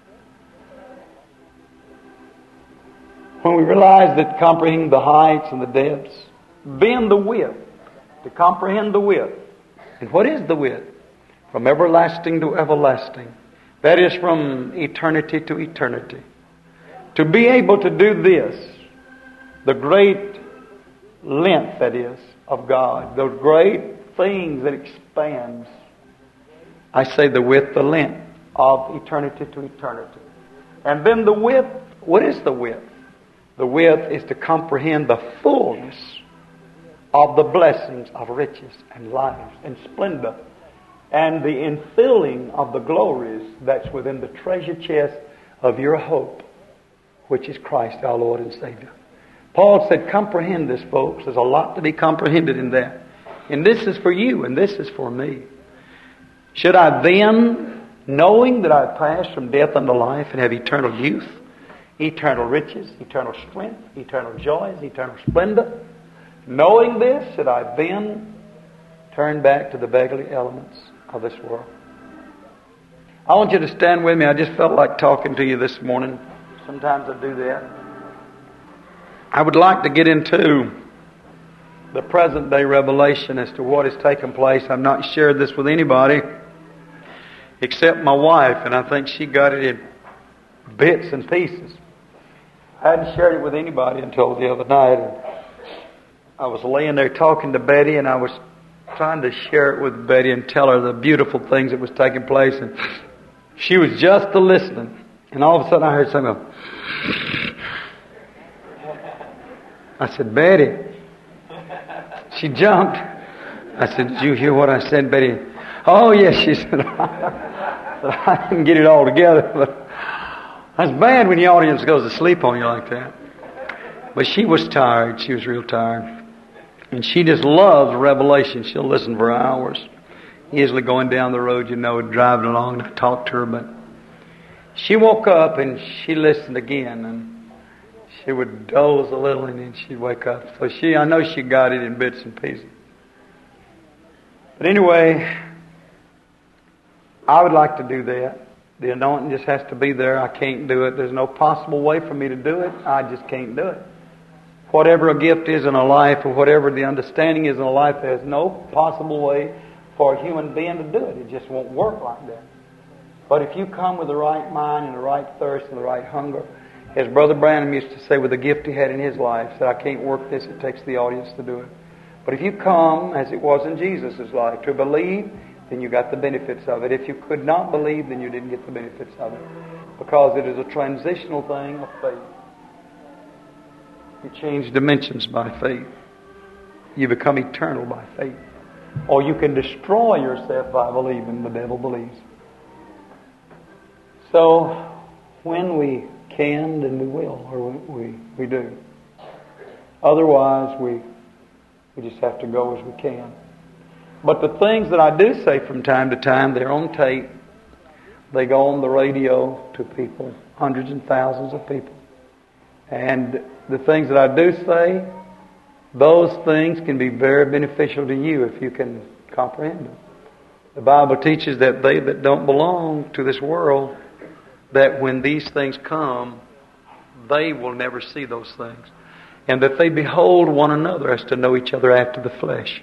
Speaker 1: When we realize that comprehending the heights and the depths, then the width, to comprehend the width. And what is the width? From everlasting to everlasting. That is from eternity to eternity. To be able to do this, the great length, that is, of God, the great things that expands. I say the width, the length of eternity to eternity. And then the width, what is the width? The width is to comprehend the fullness of the blessings of riches and life and splendor, and the infilling of the glories that's within the treasure chest of your hope, which is Christ our Lord and Savior. Paul said, comprehend this, folks. There's a lot to be comprehended in that. And this is for you, and this is for me. Should I then, knowing that I've passed from death unto life and have eternal youth, eternal riches, eternal strength, eternal joys, eternal splendor, knowing this, should I then turn back to the beggarly elements of this world? I want you to stand with me. I just felt like talking to you this morning. Sometimes I do that. I would like to get into the present day revelation as to what has taken place. I've not shared this with anybody except my wife, and I think she got it in bits and pieces. I hadn't shared it with anybody until the other night. And I was laying there talking to Betty, and I was trying to share it with Betty and tell her the beautiful things that was taking place, and she was just a listening. And all of a sudden I heard something go. I said, Betty. She jumped. I said, did you hear what I said, Betty? Oh, yes, she said. I didn't get it all together, but that's bad when the audience goes to sleep on you like that. But she was tired. She was real tired. And she just loves revelation. She'll listen for hours. Usually going down the road, driving along, and I talked to her, but she woke up and she listened again, and she would doze a little, and then she'd wake up. So I know she got it in bits and pieces. But anyway, I would like to do that. The anointing just has to be there. I can't do it. There's no possible way for me to do it. I just can't do it. Whatever a gift is in a life, or whatever the understanding is in a life, there's no possible way for a human being to do it. It just won't work like that. But if you come with the right mind and the right thirst and the right hunger, as Brother Branham used to say with the gift he had in his life, said, I can't work this, it takes the audience to do it. But if you come, as it was in Jesus' life, to believe, then you got the benefits of it. If you could not believe, then you didn't get the benefits of it. Because it is a transitional thing of faith. You change dimensions by faith. You become eternal by faith. Or you can destroy yourself by believing. The devil believes. So, when we can, then we will, or we do. Otherwise, we just have to go as we can. But the things that I do say from time to time, they're on tape. They go on the radio to people, hundreds and thousands of people. And the things that I do say, those things can be very beneficial to you if you can comprehend them. The Bible teaches that they that don't belong to this world, that when these things come, they will never see those things. And that they behold one another as to know each other after the flesh.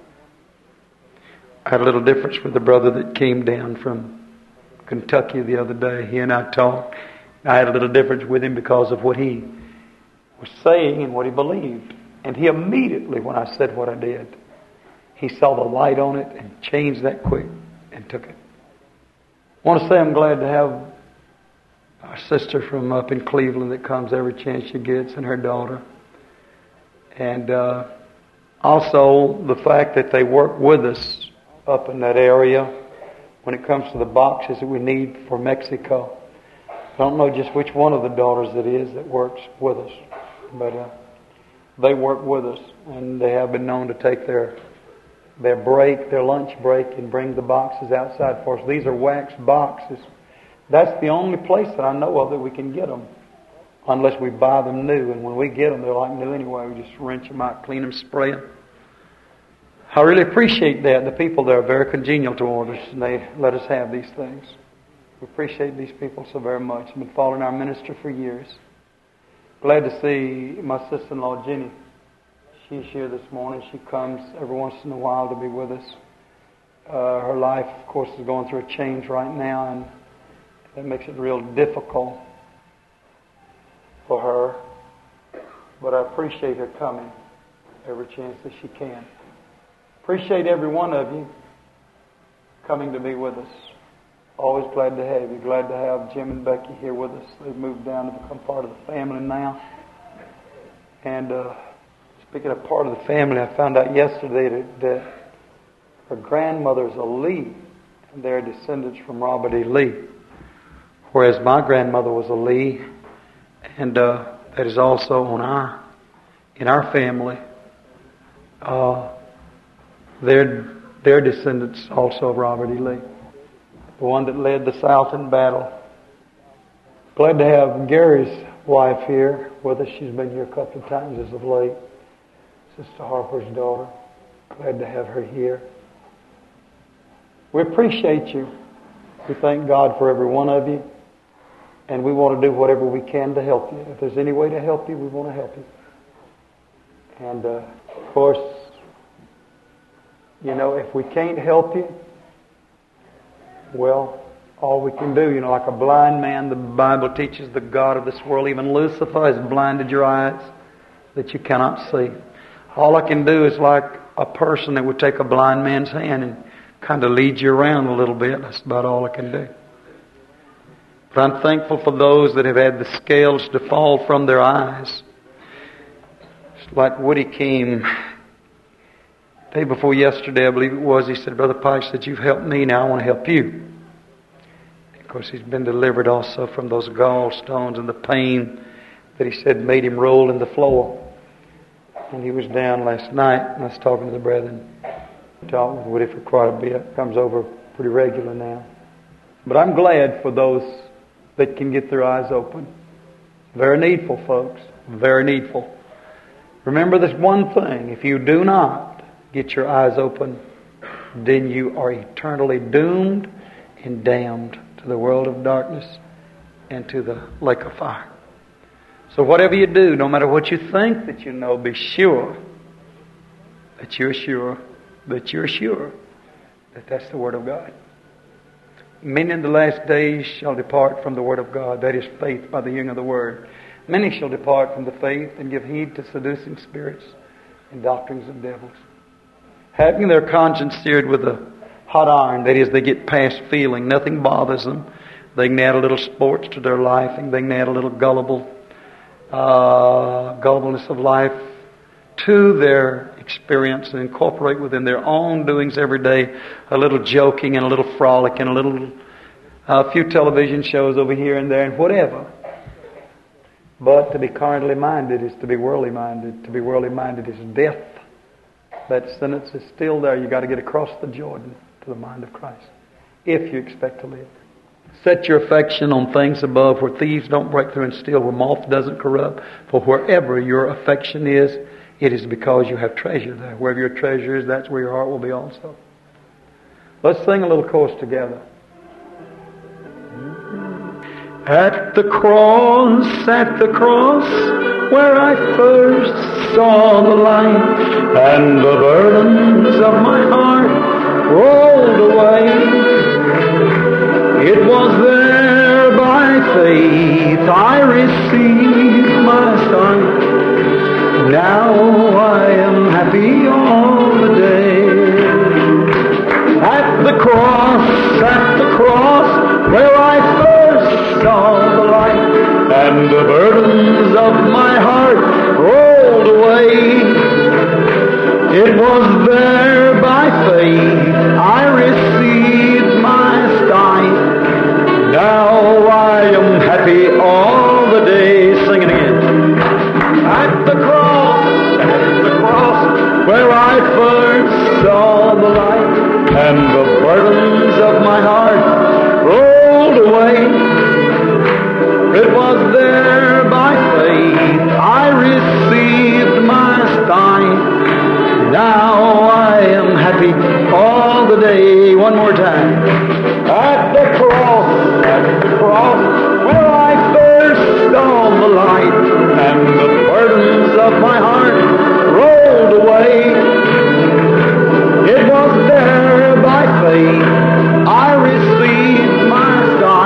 Speaker 1: I had a little difference with the brother that came down from Kentucky the other day. He and I talked. I had a little difference with him because of what he was saying and what he believed. And he immediately, when I said what I did, he saw the light on it and changed that quick and took it. I want to say I'm glad to have our sister from up in Cleveland that comes every chance she gets, and her daughter. And also the fact that they work with us up in that area when it comes to the boxes that we need for Mexico. I don't know just which one of the daughters it is that works with us, but they work with us, and they have been known to take their lunch break, and bring the boxes outside for us. These are wax boxes. That's the only place that I know of that we can get them, unless we buy them new. And when we get them, they're like new anyway. We just wrench them out, clean them, spray them. I really appreciate that. The people there are very congenial toward us, and they let us have these things. We appreciate these people so very much. I've been following our minister for years. Glad to see my sister-in-law, Jenny. She's here this morning. She comes every once in a while to be with us. Her life, of course, is going through a change right now, and that makes it real difficult for her. But I appreciate her coming every chance that she can. Appreciate every one of you coming to be with us. Always glad to have you. Glad to have Jim and Becky here with us. They've moved down to become part of the family now. And speaking of part of the family, I found out yesterday that her grandmother's a Lee, and they're descendants from Robert E. Lee. Whereas my grandmother was a Lee, and that is also in our family. They're descendants also of Robert E. Lee, the one that led the South in battle. Glad to have Gary's wife here with us. She's been here a couple of times as of late. Sister Harper's daughter. Glad to have her here. We appreciate you. We thank God for every one of you. And we want to do whatever we can to help you. If there's any way to help you, we want to help you. And of course, if we can't help you, well, all we can do, like a blind man, the Bible teaches the God of this world, even Lucifer, has blinded your eyes that you cannot see. All I can do is like a person that would take a blind man's hand and kind of lead you around a little bit. That's about all I can do. But I'm thankful for those that have had the scales to fall from their eyes. It's like Woody came day before yesterday, I believe it was. He said, Brother Pike said, you've helped me, now I want to help you. Of course, he's been delivered also from those gallstones and the pain that he said made him roll in the floor. And he was down last night, and I was talking to the brethren. Talked with Woody for quite a bit. Comes over pretty regular now. But I'm glad for those that can get their eyes open. Very needful, folks. Very needful. Remember this one thing. If you do not get your eyes open, then you are eternally doomed and damned to the world of darkness and to the lake of fire. So whatever you do, no matter what you think that you know, be sure that you're sure that that's the Word of God. Many in the last days shall depart from the Word of God, that is faith by the hearing of the Word. Many shall depart from the faith and give heed to seducing spirits and doctrines of devils. Having their conscience seared with a hot iron, that is, they get past feeling. Nothing bothers them. They can add a little sports to their life, and they can add a little gullibleness of life to their experience and incorporate within their own doings every day a little joking and a little frolic and a few television shows over here and there and whatever. But to be carnally minded is to be worldly minded. To be worldly minded is death. That sentence is still there. You've got to get across the Jordan to the mind of Christ if you expect to live. Set your affection on things above, where thieves don't break through and steal, where moth doesn't corrupt. For wherever your affection is, it is because you have treasure there. Wherever your treasure is, that's where your heart will be also. Let's sing a little chorus together. At the cross, where I first saw the light, and the burdens of my heart rolled away. It was there by faith I received my sight. Now I am happy all the day. At the cross, where I first saw the light, and the burdens of my heart rolled away. It was there by faith I received my sight. Now I am happy all the day. Sing it again. At the cross, where I first saw the light, and the burdens of my heart rolled away. It was there by faith I received my sight. Now I am happy all the day. One more time. At the cross, where I first saw the light, and the burdens of my heart rolled away. It was there by faith I received my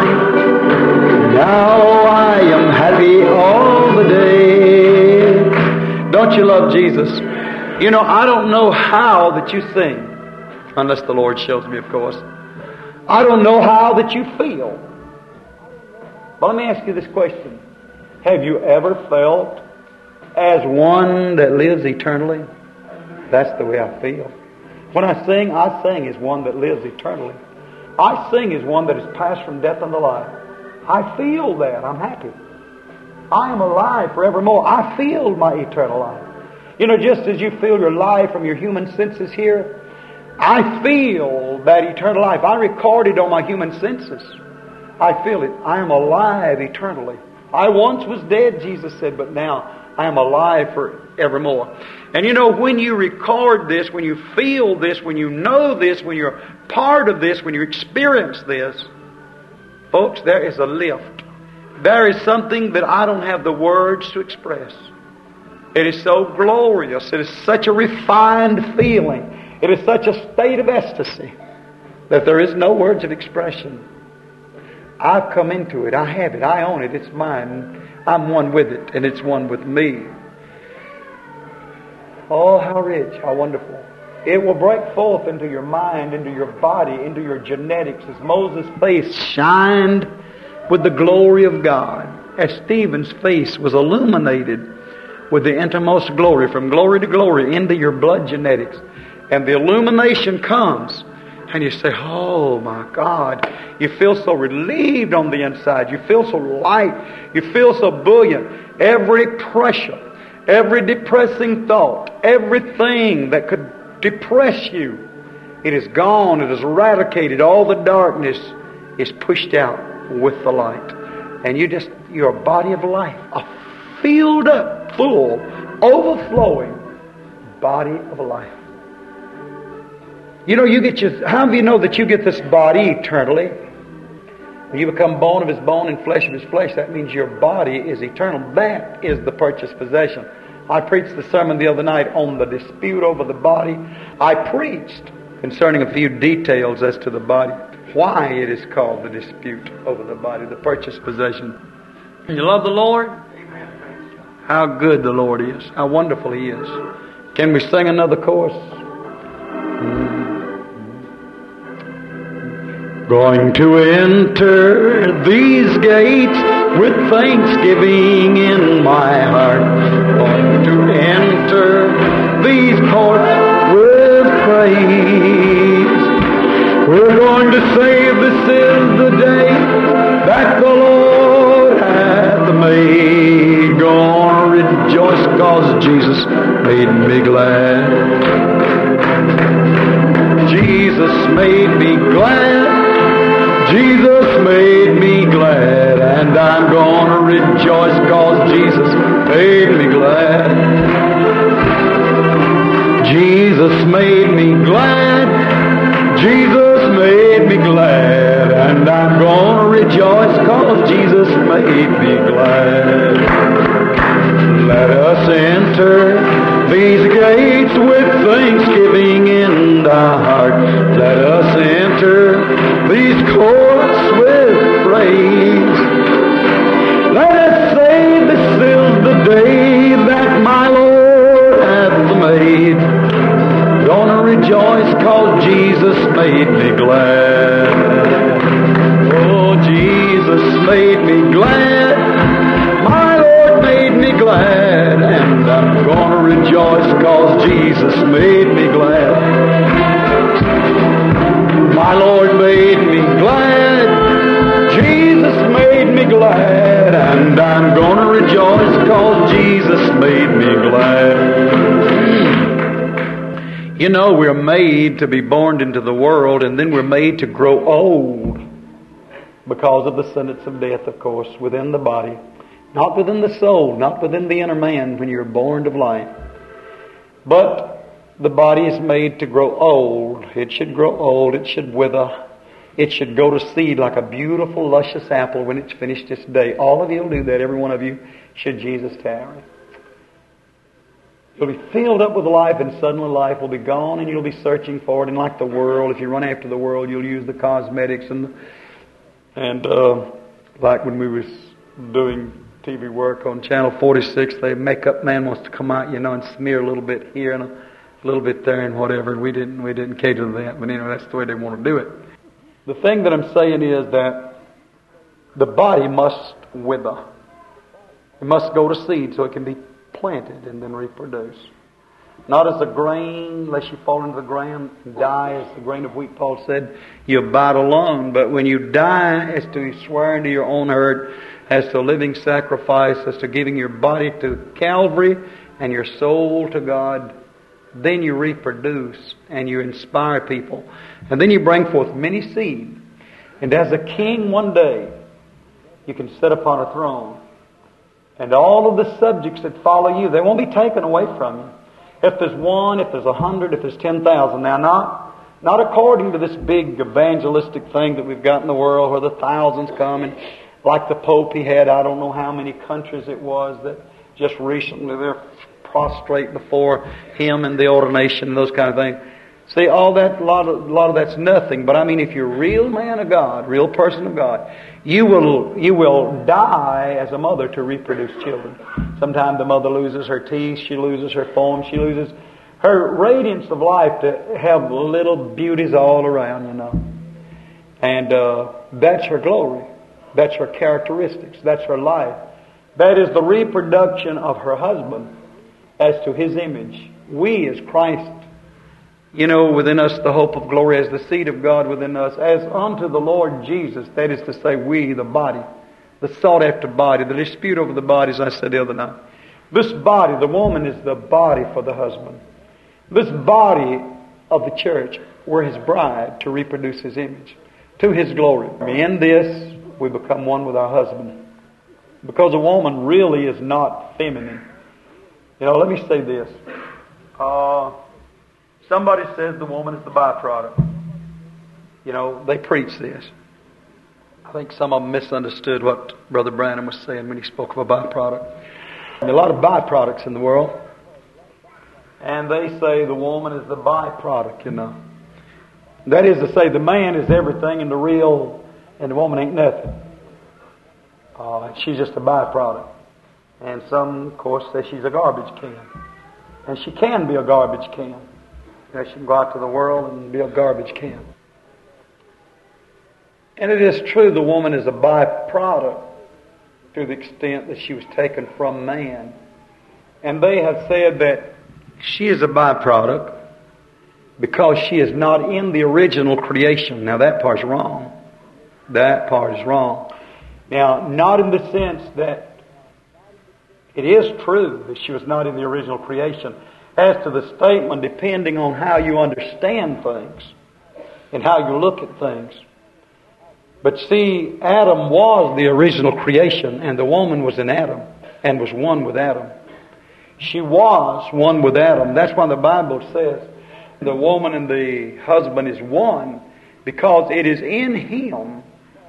Speaker 1: sight. Now I am happy all the day. Don't you love Jesus? You know, I don't know how that you sing, unless the Lord shows me, of course. I don't know how that you feel. But let me ask you this question. Have you ever felt as one that lives eternally? That's the way I feel. When I sing as one that lives eternally. I sing as one that has passed from death unto life. I feel that. I'm happy. I am alive forevermore. I feel my eternal life. You know, just as you feel your life from your human senses here, I feel that eternal life. I record it on my human senses. I feel it. I am alive eternally. I once was dead, Jesus said, but now I am alive forevermore. And you know, when you record this, when you feel this, when you know this, when you're part of this, when you experience this, folks, there is a lift. There is something that I don't have the words to express. It is so glorious. It is such a refined feeling. It is such a state of ecstasy that there is no words of expression. I've come into it. I have it. I own it. It's mine. I'm one with it, and it's one with me. Oh, how rich, how wonderful. It will break forth into your mind, into your body, into your genetics, as Moses' face shined with the glory of God, as Stephen's face was illuminated with the innermost glory, from glory to glory, into your blood genetics. And the illumination comes, and you say, oh my God, you feel so relieved on the inside. You feel so light. You feel so buoyant. Every pressure, every depressing thought, everything that could depress you, it is gone. It is eradicated. All the darkness is pushed out with the light. And you're a body of life, a filled up, full, overflowing body of life. You know, how do you know that you get this body eternally? When you become bone of his bone and flesh of his flesh, that means your body is eternal. That is the purchased possession. I preached the sermon the other night on the dispute over the body. I preached concerning a few details as to the body. Why it is called the dispute over the body, the purchased possession. You love the Lord? How good the Lord is. How wonderful He is. Can we sing another chorus? Going to enter these gates with thanksgiving in my heart. Going to enter these courts with praise. We're going to say this is the day that the Lord hath made. made me glad. Jesus made me glad. Jesus made me glad. And I'm gonna rejoice 'cause Jesus made me glad. Jesus made me glad. Jesus made me glad. And I'm gonna rejoice 'cause Jesus made me glad. Let us enter these gates with thanksgiving in our heart. Let us enter these courts with praise. Let us say this is the day that my Lord hath made. Gonna rejoice 'cause Jesus made me glad. Oh, Jesus made me glad. My Lord made me glad. And I'm gonna rejoice 'cause Jesus made me glad. My Lord made me glad. Jesus made me glad. And I'm gonna rejoice 'cause Jesus made me glad. You know, we're made to be born into the world, and then we're made to grow old because of the sentence of death, of course, within the body. Not within the soul, not within the inner man when you're born of life. But the body is made to grow old. It should grow old. It should wither. It should go to seed like a beautiful, luscious apple when it's finished its day. All of you will do that, every one of you, should Jesus tarry. You'll be filled up with life, and suddenly life will be gone, and you'll be searching for it. And like the world, if you run after the world, you'll use the cosmetics and like when we was doing TV work on Channel 46, the makeup man wants to come out, and smear a little bit here and a little bit there and whatever. And we didn't cater to that, but anyway, that's the way they want to do it. The thing that I'm saying is that the body must wither. It must go to seed so it can be planted and then reproduce. Not as a grain, unless you fall into the ground and die, as the grain of wheat, Paul said, you abide alone. But when you die, as to swearing to your own hurt, as to a living sacrifice, as to giving your body to Calvary and your soul to God, then you reproduce and you inspire people. And then you bring forth many seed. And as a king one day, you can sit upon a throne. And all of the subjects that follow you, they won't be taken away from you. If there's 1, if there's 100, if there's 10,000. Now, not according to this big evangelistic thing that we've got in the world where the thousands come, and like the Pope, he had I don't know how many countries it was that just recently they're prostrate before him and the ordination and those kind of things. See, all that, a lot of that's nothing. But I mean, if you're a real man of God, real person of God, you will die as a mother to reproduce children. Sometimes the mother loses her teeth, she loses her form, she loses her radiance of life to have little beauties all around, And that's her glory. That's her characteristics. That's her life. That is the reproduction of her husband as to his image. We as Christ, within us the hope of glory, as the seed of God within us, as unto the Lord Jesus, that is to say, we, the body, the sought after body, the dispute over the body, as I said the other night. This body, the woman, is the body for the husband. This body of the church, we're his bride to reproduce his image, to his glory. In this, we become one with our husband. Because a woman really is not feminine. Let me say this. Somebody says the woman is the byproduct. They preach this. I think some of them misunderstood what Brother Branham was saying when he spoke of a byproduct. There are a lot of byproducts in the world. And they say the woman is the byproduct, That is to say, the man is everything and and the woman ain't nothing. She's just a byproduct. And some, of course, say she's a garbage can. And she can be a garbage can. She can go out to the world and be a garbage can. And it is true the woman is a byproduct to the extent that she was taken from man. And they have said that she is a byproduct because she is not in the original creation. Now that part's wrong. That part is wrong. Now, not in the sense that It is true that she was not in the original creation. As to the statement, depending on how you understand things and how you look at things. But see, Adam was the original creation, and the woman was in Adam and was one with Adam. She was one with Adam. That's why the Bible says the woman and the husband is one, because it is in him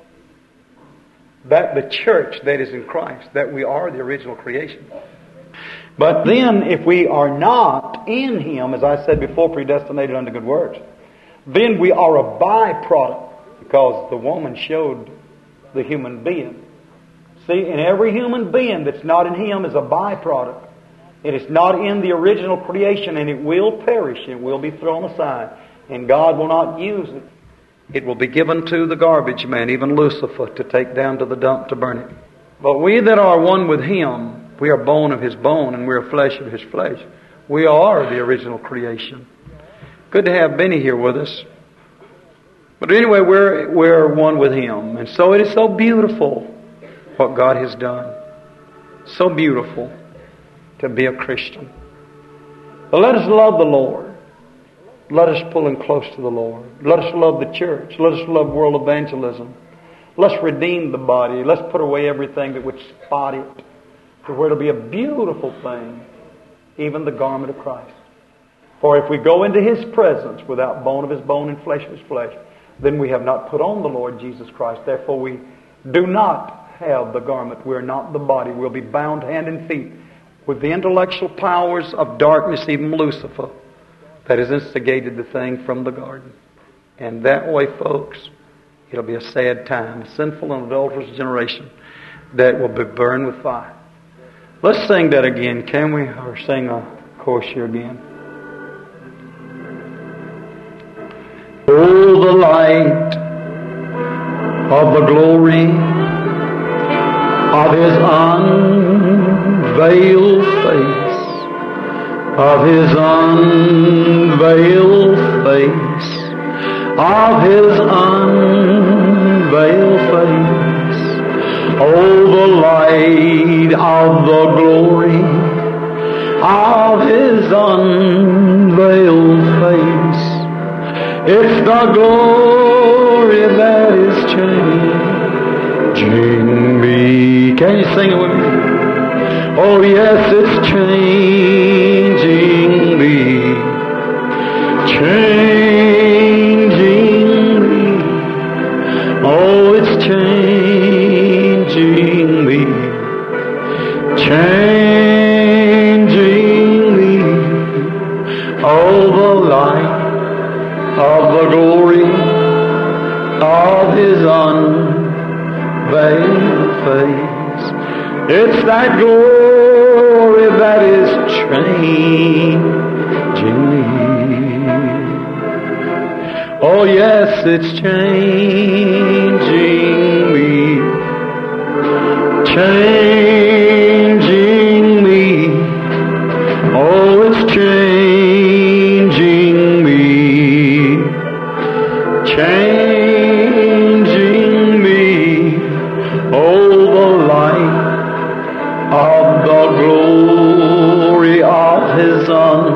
Speaker 1: that the church that is in Christ, that we are the original creation. But then if we are not in him, as I said before, predestinated unto good works, then we are a byproduct, because the woman showed the human being. See, and every human being that's not in him is a byproduct. It is not in the original creation, and it will perish. It will be thrown aside, and God will not use it. It will be given to the garbage man, even Lucifer, to take down to the dump to burn it. But we that are one with him, we are bone of his bone, and we are flesh of his flesh. We are the original creation. Good to have Benny here with us. But anyway, we're one with him. And so it is so beautiful what God has done. So beautiful to be a Christian. But let us love the Lord. Let us pull him close to the Lord. Let us love the church. Let us love world evangelism. Let's redeem the body. Let's put away everything that would spot it, to where it'll be a beautiful thing, even the garment of Christ. For if we go into his presence without bone of his bone and flesh of his flesh, then we have not put on the Lord Jesus Christ. Therefore we do not have the garment. We're not the body. We'll be bound hand and feet with the intellectual powers of darkness, even Lucifer, that has instigated the thing from the garden. And that way, folks, it'll be a sad time, a sinful and adulterous generation that will be burned with fire. Let's sing that again, can we? Or sing a chorus here again. Oh, the light of the glory of his unveiled face, of his unveiled face, of his unveiled face. Oh, the light of the glory of his unveiled face. It's the glory that is changing me. Can you sing it with me? Oh yes, it's changing me. Changing me. Oh, it's changing me. Changing me. Oh, the light of the glory of his unveiled face. It's that glory that is changing me. Oh yes, it's changing me. Changing me. Oh, it's changing me. Changing me. Oh, the light of the glory of his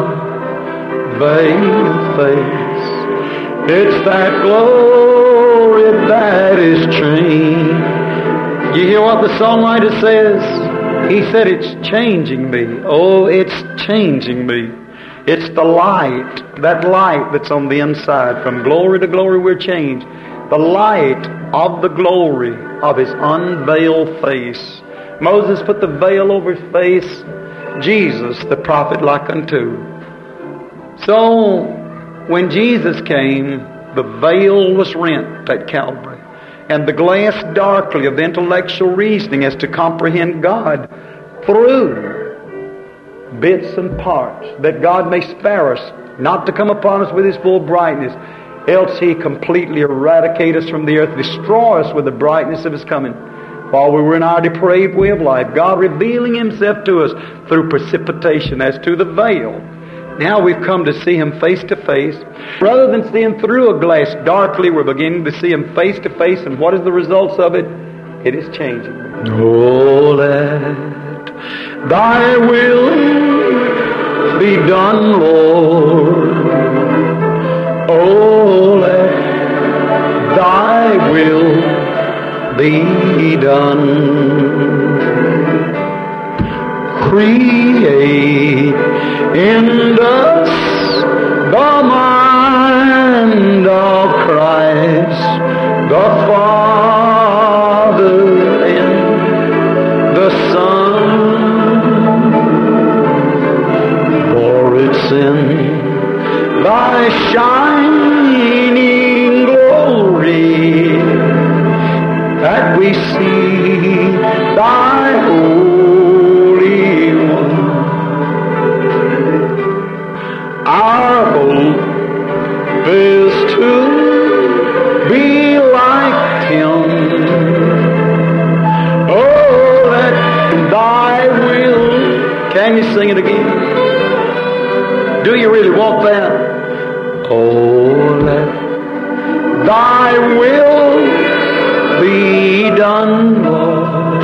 Speaker 1: unveiled face. It's that glory that is changing. You hear what the songwriter says? He said it's changing me. Oh, it's changing me. It's the light, that light that's on the inside. From glory to glory we're changed. The light of the glory of his unveiled face. Moses put the veil over his face. Jesus, the prophet like unto. So, when Jesus came, the veil was rent at Calvary. And the glass darkly of intellectual reasoning as to comprehend God through bits and parts, that God may spare us, not to come upon us with his full brightness, else he completely eradicate us from the earth, destroy us with the brightness of his coming. While we were in our depraved way of life, God revealing himself to us through precipitation as to the veil. Now we've come to see him face to face. Rather than seeing through a glass darkly, we're beginning to see him face to face. And what is the results of it? It is changing. Oh, let Thy will be done, Lord. Oh, let Thy will be done. Create in us the mind of Christ, the Father and the Son. For it's in Thy shining glory that we see Thy Holy One. Our hope is to be like Him. Oh, let Thy will. Can you sing it again? Do you really want that? Oh, let Thy will be done, Lord.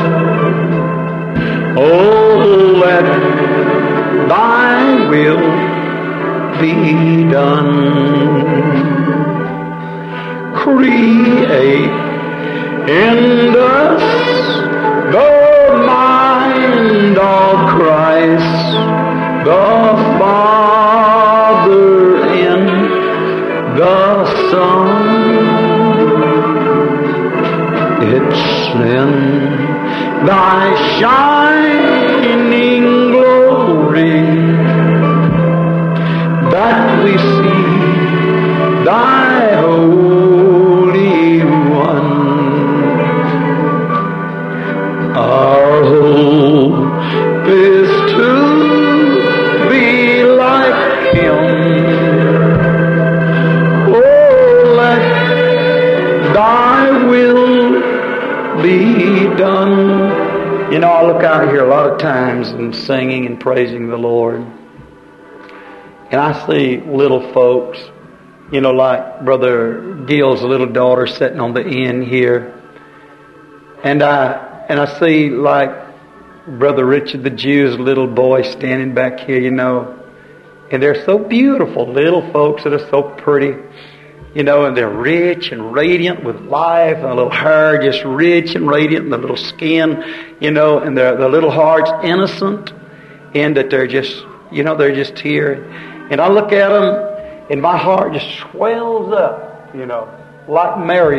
Speaker 1: Oh, let Thy will be done. Create in us the mind of Christ, the Father and the Son. It's in Thy shining glory that we see Thy Holy One. Our hope is to be like Him. Oh, let Thy will be done. You know, I look out here a lot of times and singing and praising the Lord, and I see little folks, you know, like Brother Gill's little daughter sitting on the end here, and I see like Brother Richard the Jew's little boy standing back here, you know, and they're so beautiful, little folks that are so pretty. You know, and they're rich and radiant with life, and the little hair just rich and radiant, and the little skin, you know, and their little hearts innocent, and that they're just, you know, they're just here. And I look at them, and my heart just swells up, you know, like Mary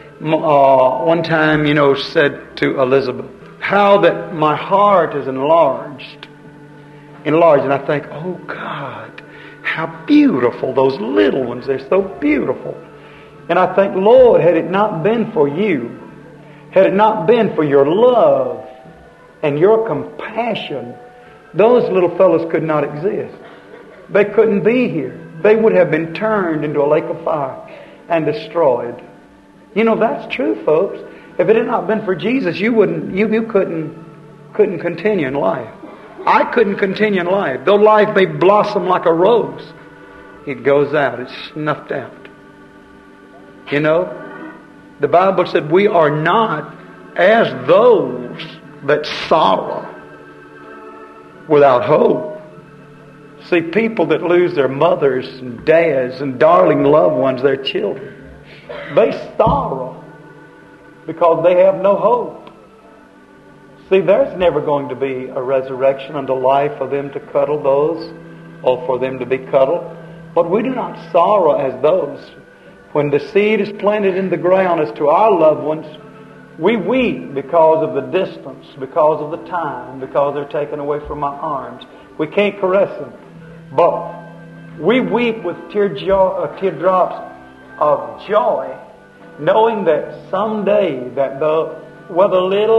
Speaker 1: one time, you know, said to Elizabeth, how that my heart is enlarged. And I think, oh God, how beautiful those little ones. They're so beautiful. And I think, Lord, had it not been for You, had it not been for Your love and Your compassion, those little fellows could not exist. They couldn't be here. They would have been turned into a lake of fire and destroyed. You know, that's true, folks. If it had not been for Jesus, you couldn't continue in life. I couldn't continue in life. Though life may blossom like a rose, it goes out. It's snuffed out. You know, the Bible said we are not as those that sorrow without hope. See, people that lose their mothers and dads and darling loved ones, their children, they sorrow because they have no hope. See, there's never going to be a resurrection unto life for them to cuddle those, or for them to be cuddled. But we do not sorrow as those. When the seed is planted in the ground as to our loved ones, we weep because of the distance, because of the time, because they're taken away from our arms. We can't caress them. But we weep with teardrops of joy, knowing that someday that whether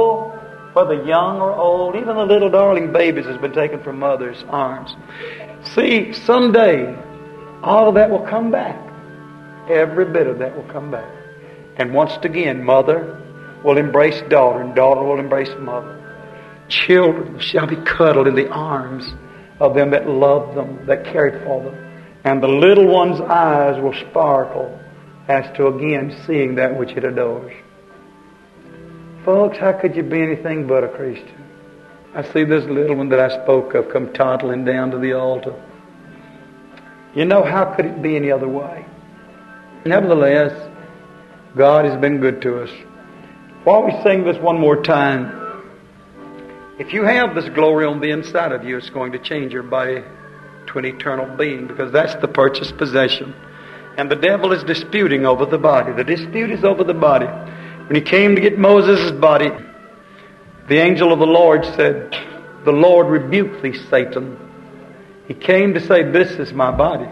Speaker 1: young or old, even the little darling babies has been taken from mother's arms. See, someday, all of that will come back. Every bit of that will come back. And once again, mother will embrace daughter, and daughter will embrace mother. Children shall be cuddled in the arms of them that loved them, that cared for them. And the little one's eyes will sparkle as to again seeing that which it adores. Folks, how could you be anything but a Christian? I see this little one that I spoke of come toddling down to the altar. You know, how could it be any other way? Nevertheless, God has been good to us. While we sing this one more time, if you have this glory on the inside of you, it's going to change your body to an eternal being, because that's the purchased possession. And the devil is disputing over the body. The dispute is over the body. When he came to get Moses' body, the angel of the Lord said, "The Lord rebuke thee, Satan." He came to say, "This is my body.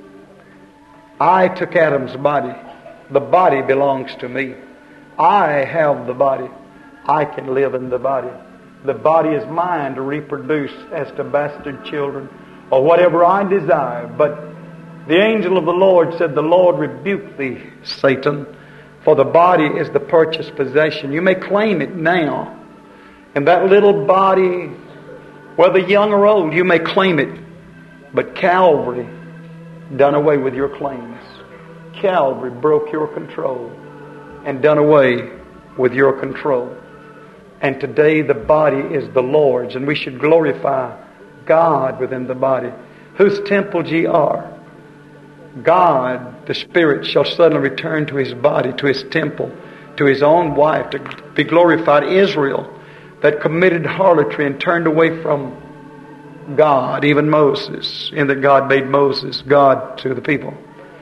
Speaker 1: I took Adam's body. The body belongs to me. I have the body. I can live in the body. The body is mine to reproduce as to bastard children or whatever I desire." But the angel of the Lord said, "The Lord rebuke thee, Satan, for the body is the purchased possession. You may claim it now. And that little body, whether young or old, you may claim it. But Calvary done away with your claims. Calvary broke your control and done away with your control. And today the body is the Lord's, and we should glorify God within the body, whose temple ye are. God, the Spirit, shall suddenly return to His body, to His temple, to His own wife, to be glorified. Israel, that committed harlotry and turned away from God, even Moses, in that God made Moses God to the people.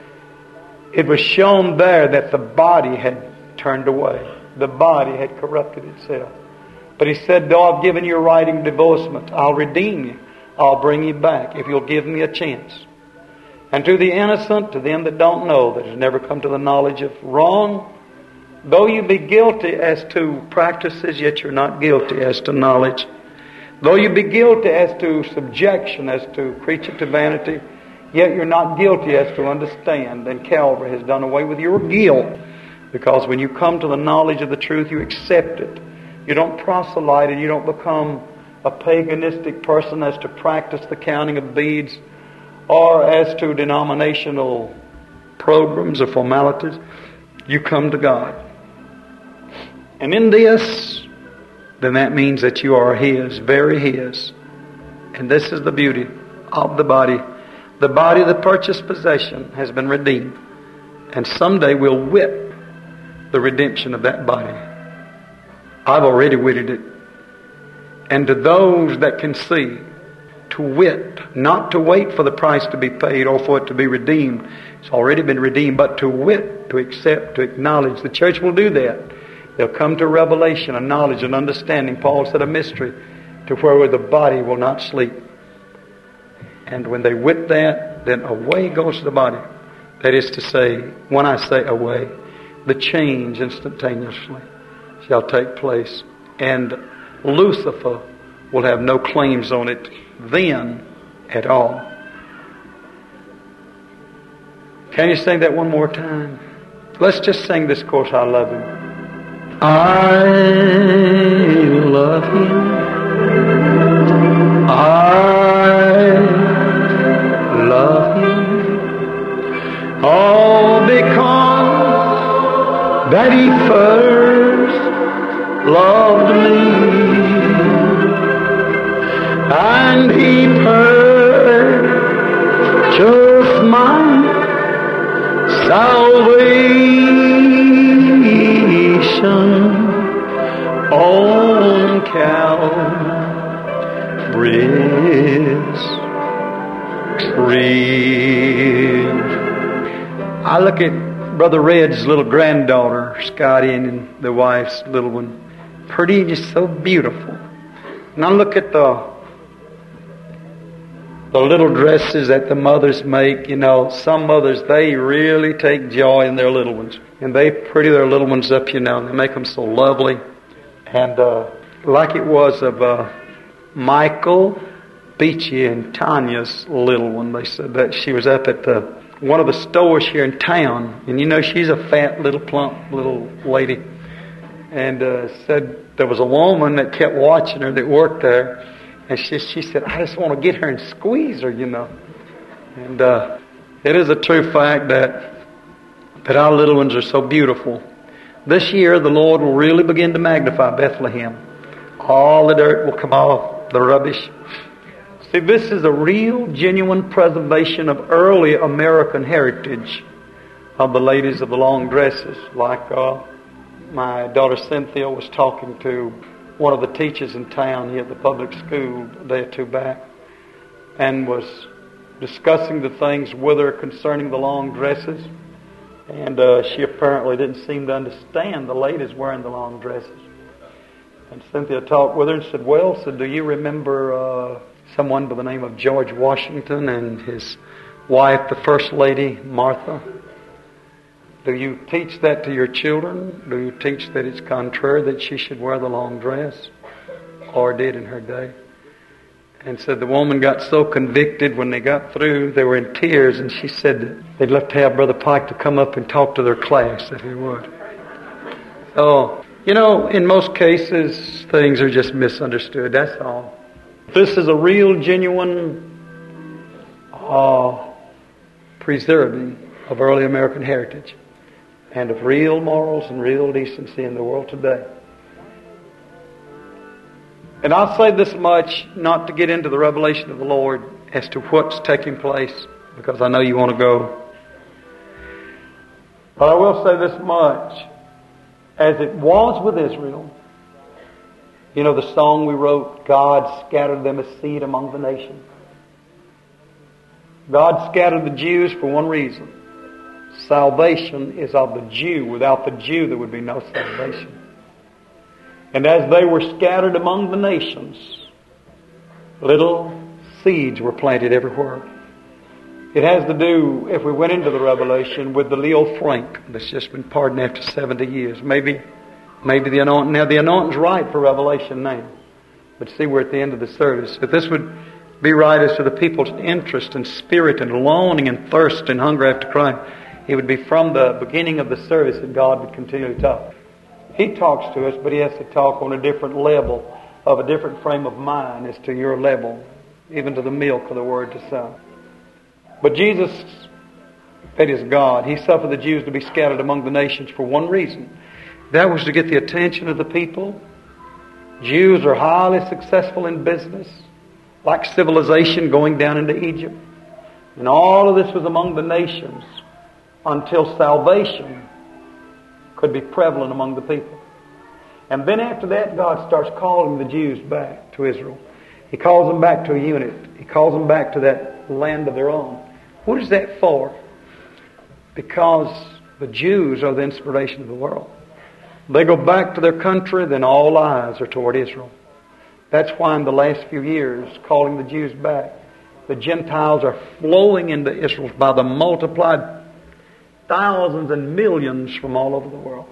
Speaker 1: It was shown there that the body had turned away. The body had corrupted itself. But He said, "Though I've given you a writing of divorcement, I'll redeem you. I'll bring you back if you'll give me a chance." And to the innocent, to them that don't know, that has never come to the knowledge of wrong, though you be guilty as to practices, yet you're not guilty as to knowledge. Though you be guilty as to subjection, as to creature to vanity, yet you're not guilty as to understand. And Calvary has done away with your guilt. Because when you come to the knowledge of the truth, you accept it. You don't proselyte and you don't become a paganistic person as to practice the counting of beads or as to denominational programs or formalities. You come to God. And in this, then that means that you are His, very His. And this is the beauty of the body. The body, the purchased possession, has been redeemed. And someday we'll wit the redemption of that body. I've already witted it. And to those that can see, to wit, not to wait for the price to be paid or for it to be redeemed. It's already been redeemed, but to wit, to accept, to acknowledge. The church will do that. They'll come to revelation, a knowledge, an understanding. Paul said a mystery, to where the body will not sleep. And when they wit that, then away goes the body. That is to say, when I say away, the change instantaneously shall take place. And Lucifer will have no claims on it then at all. Can you sing that one more time? Let's just sing this chorus, I love Him. I love Him. I love Him. All because that He first loved me. And He purchased my salvation on Calvary's tree. I look at Brother Red's little granddaughter, Scotty, and the wife's little one. Pretty, just so beautiful. And I look at the little dresses that the mothers make. You know, some mothers, they really take joy in their little ones. And they pretty their little ones up, you know, and they make them so lovely. And like it was of Michael, Beachy, and Tanya's little one. They said that she was up at one of the stores here in town. And you know, she's a fat, little, plump little lady. And said there was a woman that kept watching her that worked there. And she said, "I just want to get her and squeeze her, you know." And it is a true fact that our little ones are so beautiful. This year, the Lord will really begin to magnify Bethlehem. All the dirt will come off, the rubbish. See, this is a real, genuine preservation of early American heritage of the ladies of the long dresses. Like my daughter Cynthia was talking to one of the teachers in town here at the public school a day or two back, and was discussing the things with her concerning the long dresses. And she apparently didn't seem to understand the ladies wearing the long dresses. And Cynthia talked with her and said, well, do you remember someone by the name of George Washington and his wife, the First Lady, Martha? Do you teach that to your children? Do you teach that it's contrary that she should wear the long dress? Or did in her day? And said the woman got so convicted when they got through, they were in tears, and she said that they'd love to have Brother Pike to come up and talk to their class, if he would. So, in most cases, things are just misunderstood, that's all. This is a real, genuine preserving of early American heritage and of real morals and real decency in the world today. And I'll say this much, not to get into the revelation of the Lord as to what's taking place, because I know you want to go. But I will say this much. As it was with Israel, the song we wrote, God scattered them as seed among the nations. God scattered the Jews for one reason. Salvation is of the Jew. Without the Jew, there would be no salvation. And as they were scattered among the nations, little seeds were planted everywhere. It has to do, if we went into the Revelation, with the Leo Frank that's just been pardoned after 70 years. Maybe the anointing. Now, the anointing's right for Revelation now. But see, we're at the end of the service. If this would be right as to the people's interest and spirit and longing and thirst and hunger after Christ, it would be from the beginning of the service that God would continue to talk. He talks to us, but He has to talk on a different level, of a different frame of mind as to your level, even to the milk of the Word to some. But Jesus, that is God, He suffered the Jews to be scattered among the nations for one reason. That was to get the attention of the people. Jews are highly successful in business, like civilization going down into Egypt. And all of this was among the nations until salvation could be prevalent among the people. And then after that, God starts calling the Jews back to Israel. He calls them back to a unit. He calls them back to that land of their own. What is that for? Because the Jews are the inspiration of the world. They go back to their country, then all eyes are toward Israel. That's why in the last few years, calling the Jews back, the Gentiles are flowing into Israel by the multiplied thousands and millions from all over the world.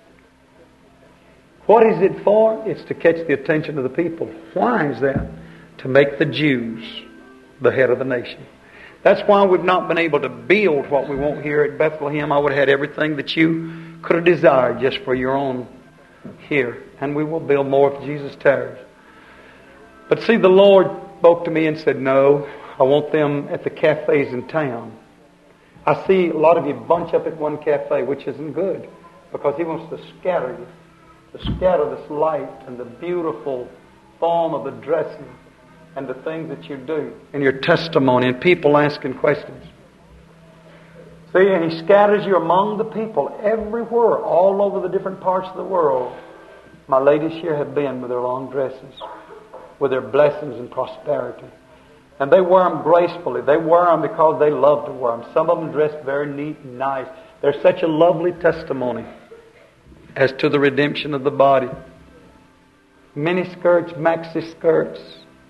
Speaker 1: What is it for? It's to catch the attention of the people. Why is that? To make the Jews the head of the nation. That's why we've not been able to build what we want here at Bethlehem. I would have had everything that you could have desired just for your own here. And we will build more if Jesus tarries. But see, the Lord spoke to me and said, no, I want them at the cafes in town. I see a lot of you bunch up at one cafe, which isn't good, because He wants to scatter you. To scatter this light and the beautiful form of the dressing and the things that you do and your testimony and people asking questions. See, and He scatters you among the people everywhere, all over the different parts of the world. My ladies here have been with their long dresses, with their blessings and prosperity. And they wear them gracefully. They wear them because they love to wear them. Some of them dress very neat and nice. They're such a lovely testimony as to the redemption of the body. Mini skirts, maxi skirts,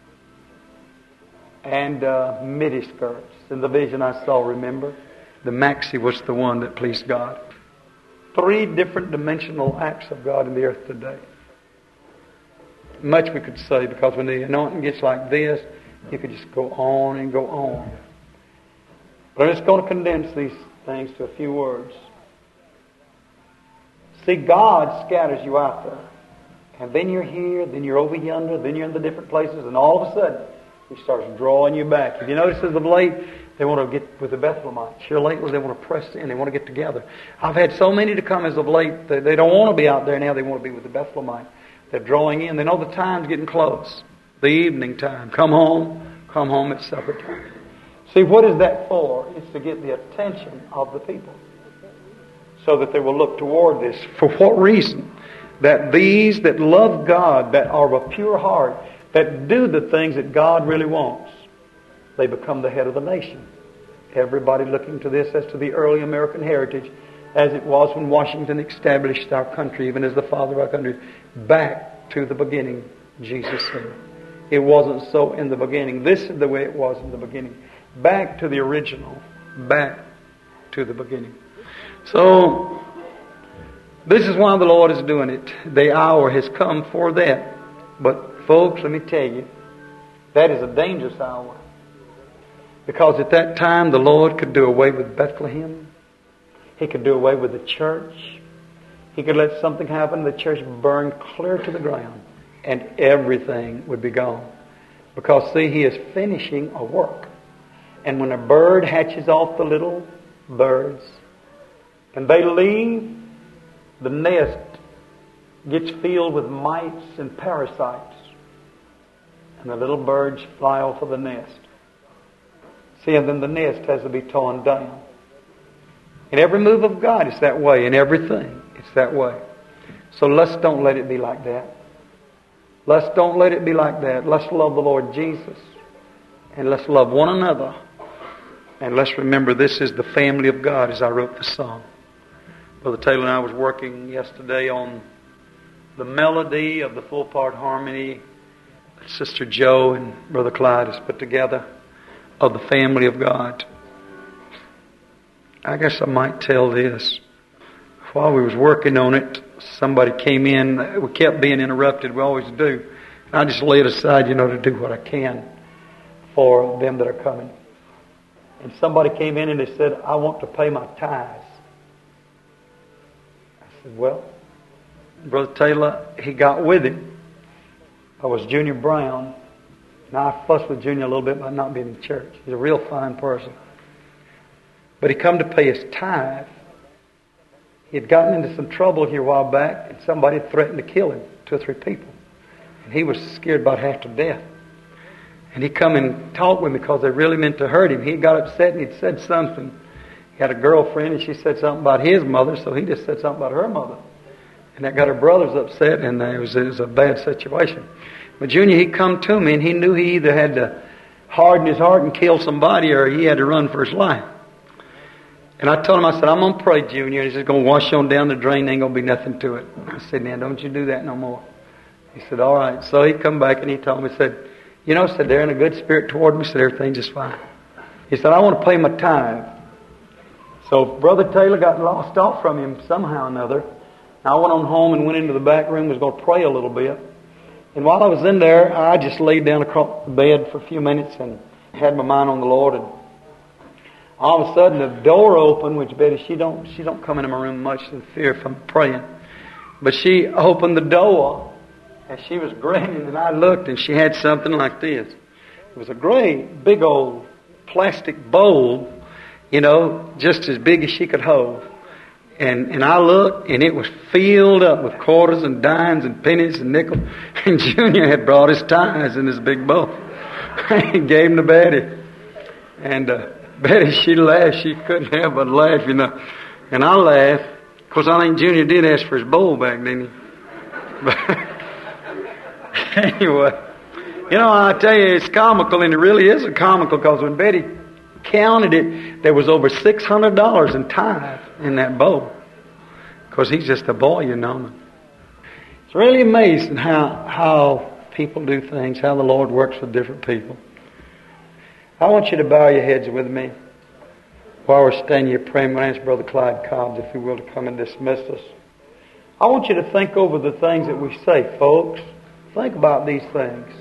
Speaker 1: and midi skirts. In the vision I saw, remember? The maxi was the one that pleased God. 3 different dimensional acts of God in the earth today. Much we could say, because when the anointing gets like this, you could just go on and go on. But I'm just going to condense these things to a few words. See, God scatters you out there. And then you're here, then you're over yonder, then you're in the different places, and all of a sudden, He starts drawing you back. If you notice as of late, they want to get with the Bethlehemites. Here lately, they want to press in. They want to get together. I've had so many to come as of late. They don't want to be out there now. They want to be with the Bethlehemites. They're drawing in. They know the time's getting close. The evening time. Come home at supper time. See, what is that for? It's to get the attention of the people, so that they will look toward this. For what reason? That these that love God, that are of a pure heart, that do the things that God really wants, they become the head of the nation. Everybody looking to this as to the early American heritage, as it was when Washington established our country, even as the father of our country. Back to the beginning, Jesus said. It wasn't so in the beginning. This is the way it was in the beginning. Back to the original. Back to the beginning. So, this is why the Lord is doing it. The hour has come for that. But folks, let me tell you, that is a dangerous hour. Because at that time the Lord could do away with Bethlehem. He could do away with the church. He could let something happen, the church burn clear to the ground, and everything would be gone. Because see, He is finishing a work. And when a bird hatches off the little birds, and they leave, the nest gets filled with mites and parasites. And the little birds fly off of the nest. See, and then the nest has to be torn down. In every move of God, it's that way. In everything, it's that way. So let's don't let it be like that. Let's don't let it be like that. Let's love the Lord Jesus. And let's love one another. And let's remember this is the family of God, as I wrote the song. Brother Taylor and I was working yesterday on the melody of the full-part harmony that Sister Joe and Brother Clyde has put together of the family of God. I guess I might tell this. While we was working on it, somebody came in. We kept being interrupted. We always do. I just lay it aside, to do what I can for them that are coming. And somebody came in and they said, I want to pay my tithes. I said, well, Brother Taylor, he got with him. I was Junior Brown. Now I fussed with Junior a little bit about not being in church. He's a real fine person. But he come to pay his tithe. He had gotten into some trouble here a while back, and somebody had threatened to kill him, 2 or 3 people. And he was scared about half to death. And he come and talked with me because they really meant to hurt him. He got upset and he'd said something. He had a girlfriend and she said something about his mother, so he just said something about her mother. And that got her brothers upset, and it was a bad situation. But Junior, he come to me and he knew he either had to harden his heart and kill somebody or he had to run for his life. And I told him, I said, I'm going to pray, Junior. He's just going to wash on down the drain. There ain't going to be nothing to it. I said, now, don't you do that no more. He said, all right. So he come back and he told me, said, they're in a good spirit toward me. Said, everything's just fine. He said, I want to pay my tithe. So Brother Taylor got lost off from him somehow or another. I went on home and went into the back room, was going to pray a little bit. And while I was in there, I just laid down across the bed for a few minutes and had my mind on the Lord. And all of a sudden, the door opened, which Betty, she don't come into my room much in fear if I'm praying. But she opened the door, and she was grinning, and I looked, and she had something like this. It was a great, big old plastic bowl, just as big as she could hold. And I looked, and it was filled up with quarters and dimes and pennies and nickels. And Junior had brought his tithes in this big bowl. He gave them to Betty. And Betty, she laughed. She couldn't help but laugh, And I laughed, because I think Junior did ask for his bowl back, didn't he? But anyway, I tell you, it's comical, and it really is comical, because when Betty counted it, there was over $600 in tithe in that bowl. Because he's just a boy, It's really amazing how people do things, how the Lord works with different people. I want you to bow your heads with me while we're standing here praying. I'm going to ask Brother Clyde Cobbs, if he will, to come and dismiss us. I want you to think over the things that we say, folks. Think about these things.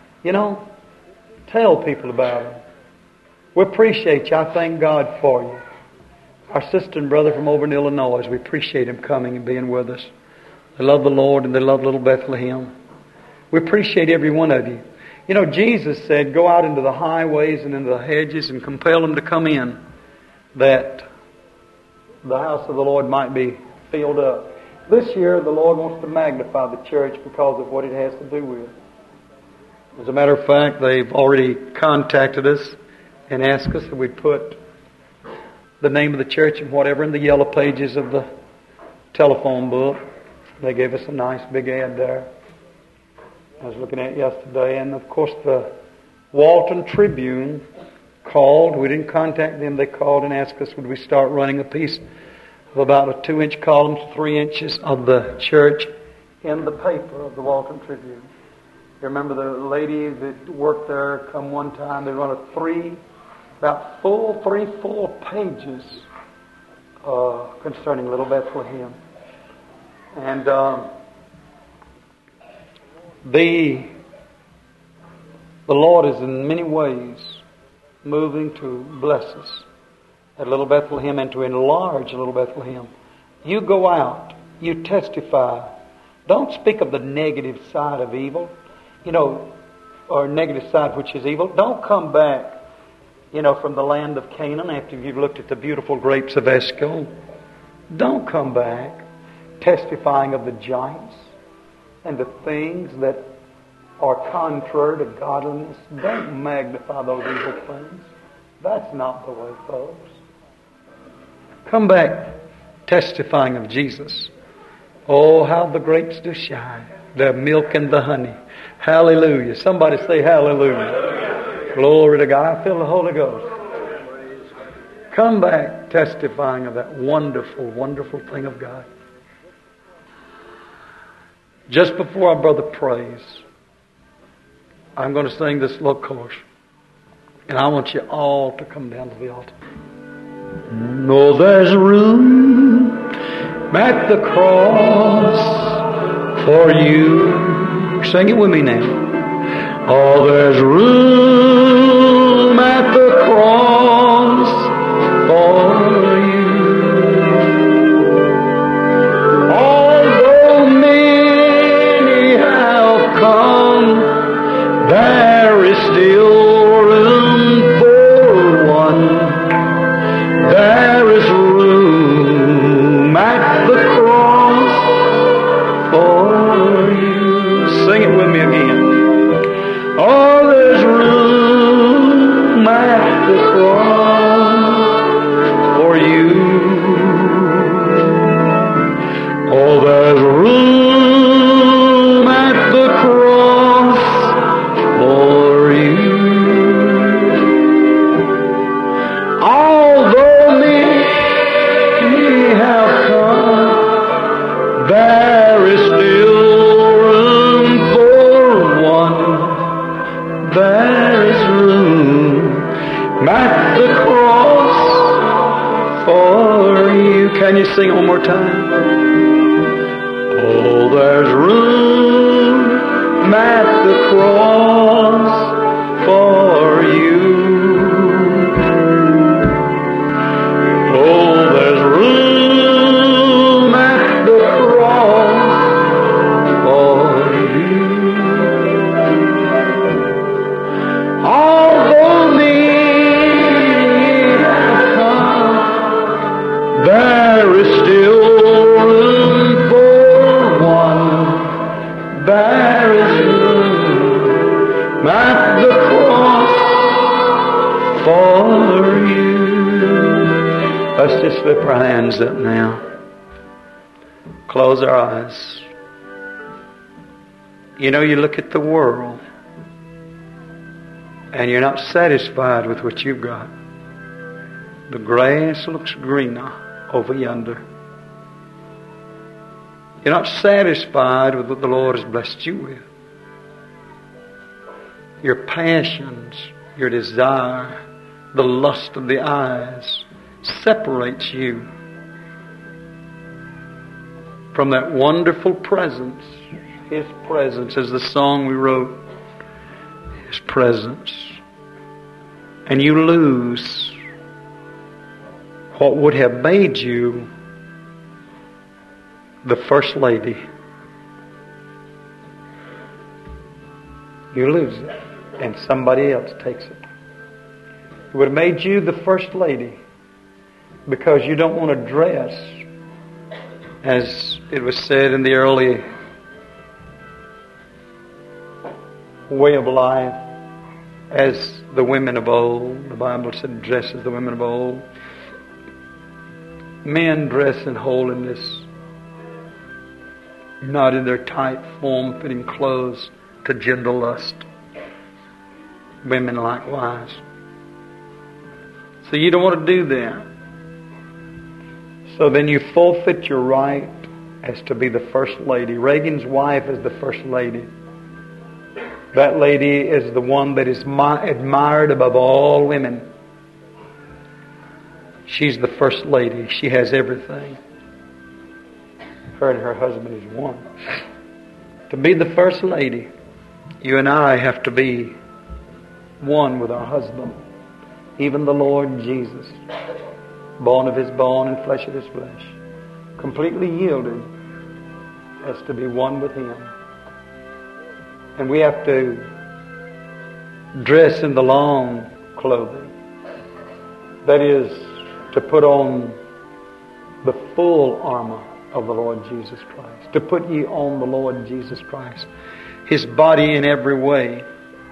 Speaker 1: Tell people about them. We appreciate you. I thank God for you. Our sister and brother from over in Illinois, we appreciate him coming and being with us. They love the Lord and they love little Bethlehem. We appreciate every one of you. Jesus said, go out into the highways and into the hedges and compel them to come in, that the house of the Lord might be filled up. This year, the Lord wants to magnify the church because of what it has to do with. As a matter of fact, they've already contacted us and asked us that we put the name of the church and whatever in the yellow pages of the telephone book. They gave us a nice big ad there. I was looking at it yesterday, and of course the Walton Tribune called. We didn't contact them. They called and asked us would we start running a piece of about a 2-inch column to 3 inches of the church in the paper of the Walton Tribune. You remember the lady that worked there come one time, they run about three full pages concerning Little Bethlehem. And the Lord is in many ways moving to bless us at Little Bethlehem and to enlarge Little Bethlehem. You go out, you testify. Don't speak of the negative side of evil, or negative side which is evil. Don't come back, from the land of Canaan after you've looked at the beautiful grapes of Eshcol. Don't come back testifying of the giants and the things that are contrary to godliness. Don't magnify those evil things. That's not the way, folks. Come back testifying of Jesus. Oh, how the grapes do shine, the milk and the honey. Hallelujah. Somebody say hallelujah. Glory to God. I feel the Holy Ghost. Come back testifying of that wonderful, wonderful thing of God. Just before our brother prays, I'm going to sing this little chorus. And I want you all to come down to the altar. No, there's room at the cross for you. Sing it with me now. Oh, there's room at the cross for you. Although many have come, there is still room for one. There is room at the cross for you. Sing it with me again. Oh, there's room at the cross for you. Oh, there's room at the cross for you. Although many have come, there is still room for one. There is room at the cross for you. Can you sing it one more time? Oh, there's room at the cross for you. Oh, there's room at the cross for you. Although many have come, there is still room for one. There is room at the cross for you. Let's just lift our hands up now. Close our eyes. You look at the world and you're not satisfied with what you've got. The grass looks greener over yonder. You're not satisfied with what the Lord has blessed you with. Your passions, your desire, the lust of the eyes separates you from that wonderful presence. His presence, as the song we wrote, His presence. And you lose what would have made you the first lady. You lose it, and somebody else takes it. It would have made you the first lady because you don't want to dress as It was said in the early way of life, as the women of old, the Bible said, dress as the women of old. Men dress in holiness, not in their tight, form-fitting clothes to gender lust. Women likewise. So you don't want to do that. So then you forfeit your right as to be the first lady. Reagan's wife is the first lady. That lady is the one that is admired above all women. She's the first lady. She has everything. Her and her husband is one. To be the first lady, you and I have to be one with our husband. Even the Lord Jesus, bone of his bone and flesh of his flesh, completely yielded, has to be one with him. And we have to dress in the long clothing. That is, to put on the full armor of the Lord Jesus Christ. To put ye on the Lord Jesus Christ. His body in every way.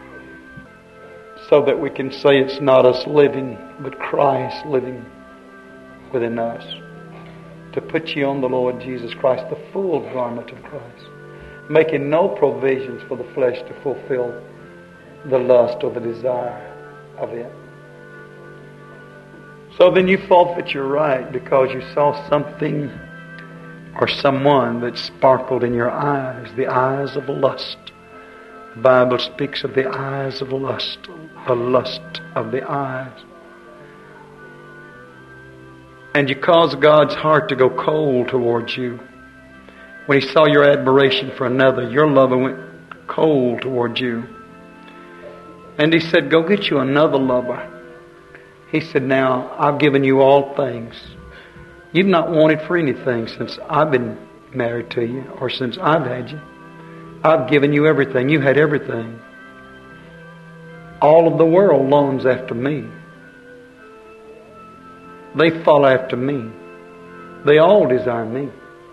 Speaker 1: So that we can say it's not us living, but Christ living within us. To put ye on the Lord Jesus Christ, the full garment of Christ. Making no provisions for the flesh to fulfill the lust or the desire of it. So then you forfeit your right because you saw something or someone that sparkled in your eyes, the eyes of lust. The Bible speaks of the eyes of lust, the lust of the eyes. And you caused God's heart to go cold towards you. When He saw your admiration for another, your love went cold towards you. And He said, go get you another lover. He said, now, I've given you all things. You've not wanted for anything since I've been married to you or since I've had you. I've given you everything. You had everything. All of the world longs after me. They follow after me. They all desire me.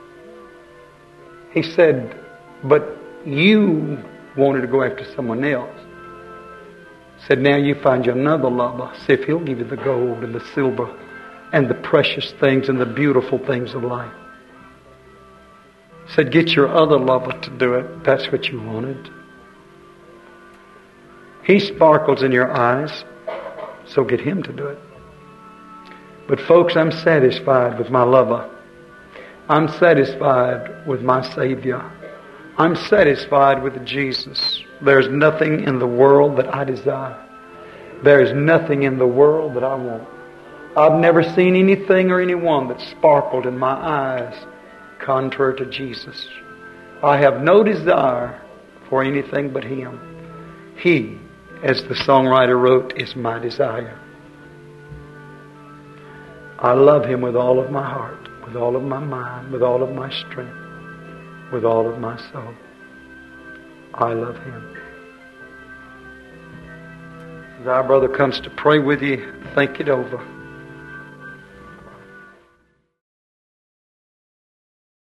Speaker 1: He said, but you wanted to go after someone else. Said, now you find you another lover. See if he'll give you the gold and the silver and the precious things and the beautiful things of life. Said, get your other lover to do it. That's what you wanted. He sparkles in your eyes, so get him to do it. But folks, I'm satisfied with my lover. I'm satisfied with my Savior. I'm satisfied with Jesus. There's nothing in the world that I desire. There's nothing in the world that I want. I've never seen anything or anyone that sparkled in my eyes contrary to Jesus. I have no desire for anything but Him. He, as the songwriter wrote, is my desire. I love Him with all of my heart, with all of my mind, with all of my strength, with all of my soul. I love Him. As our brother comes to pray with you, think it over.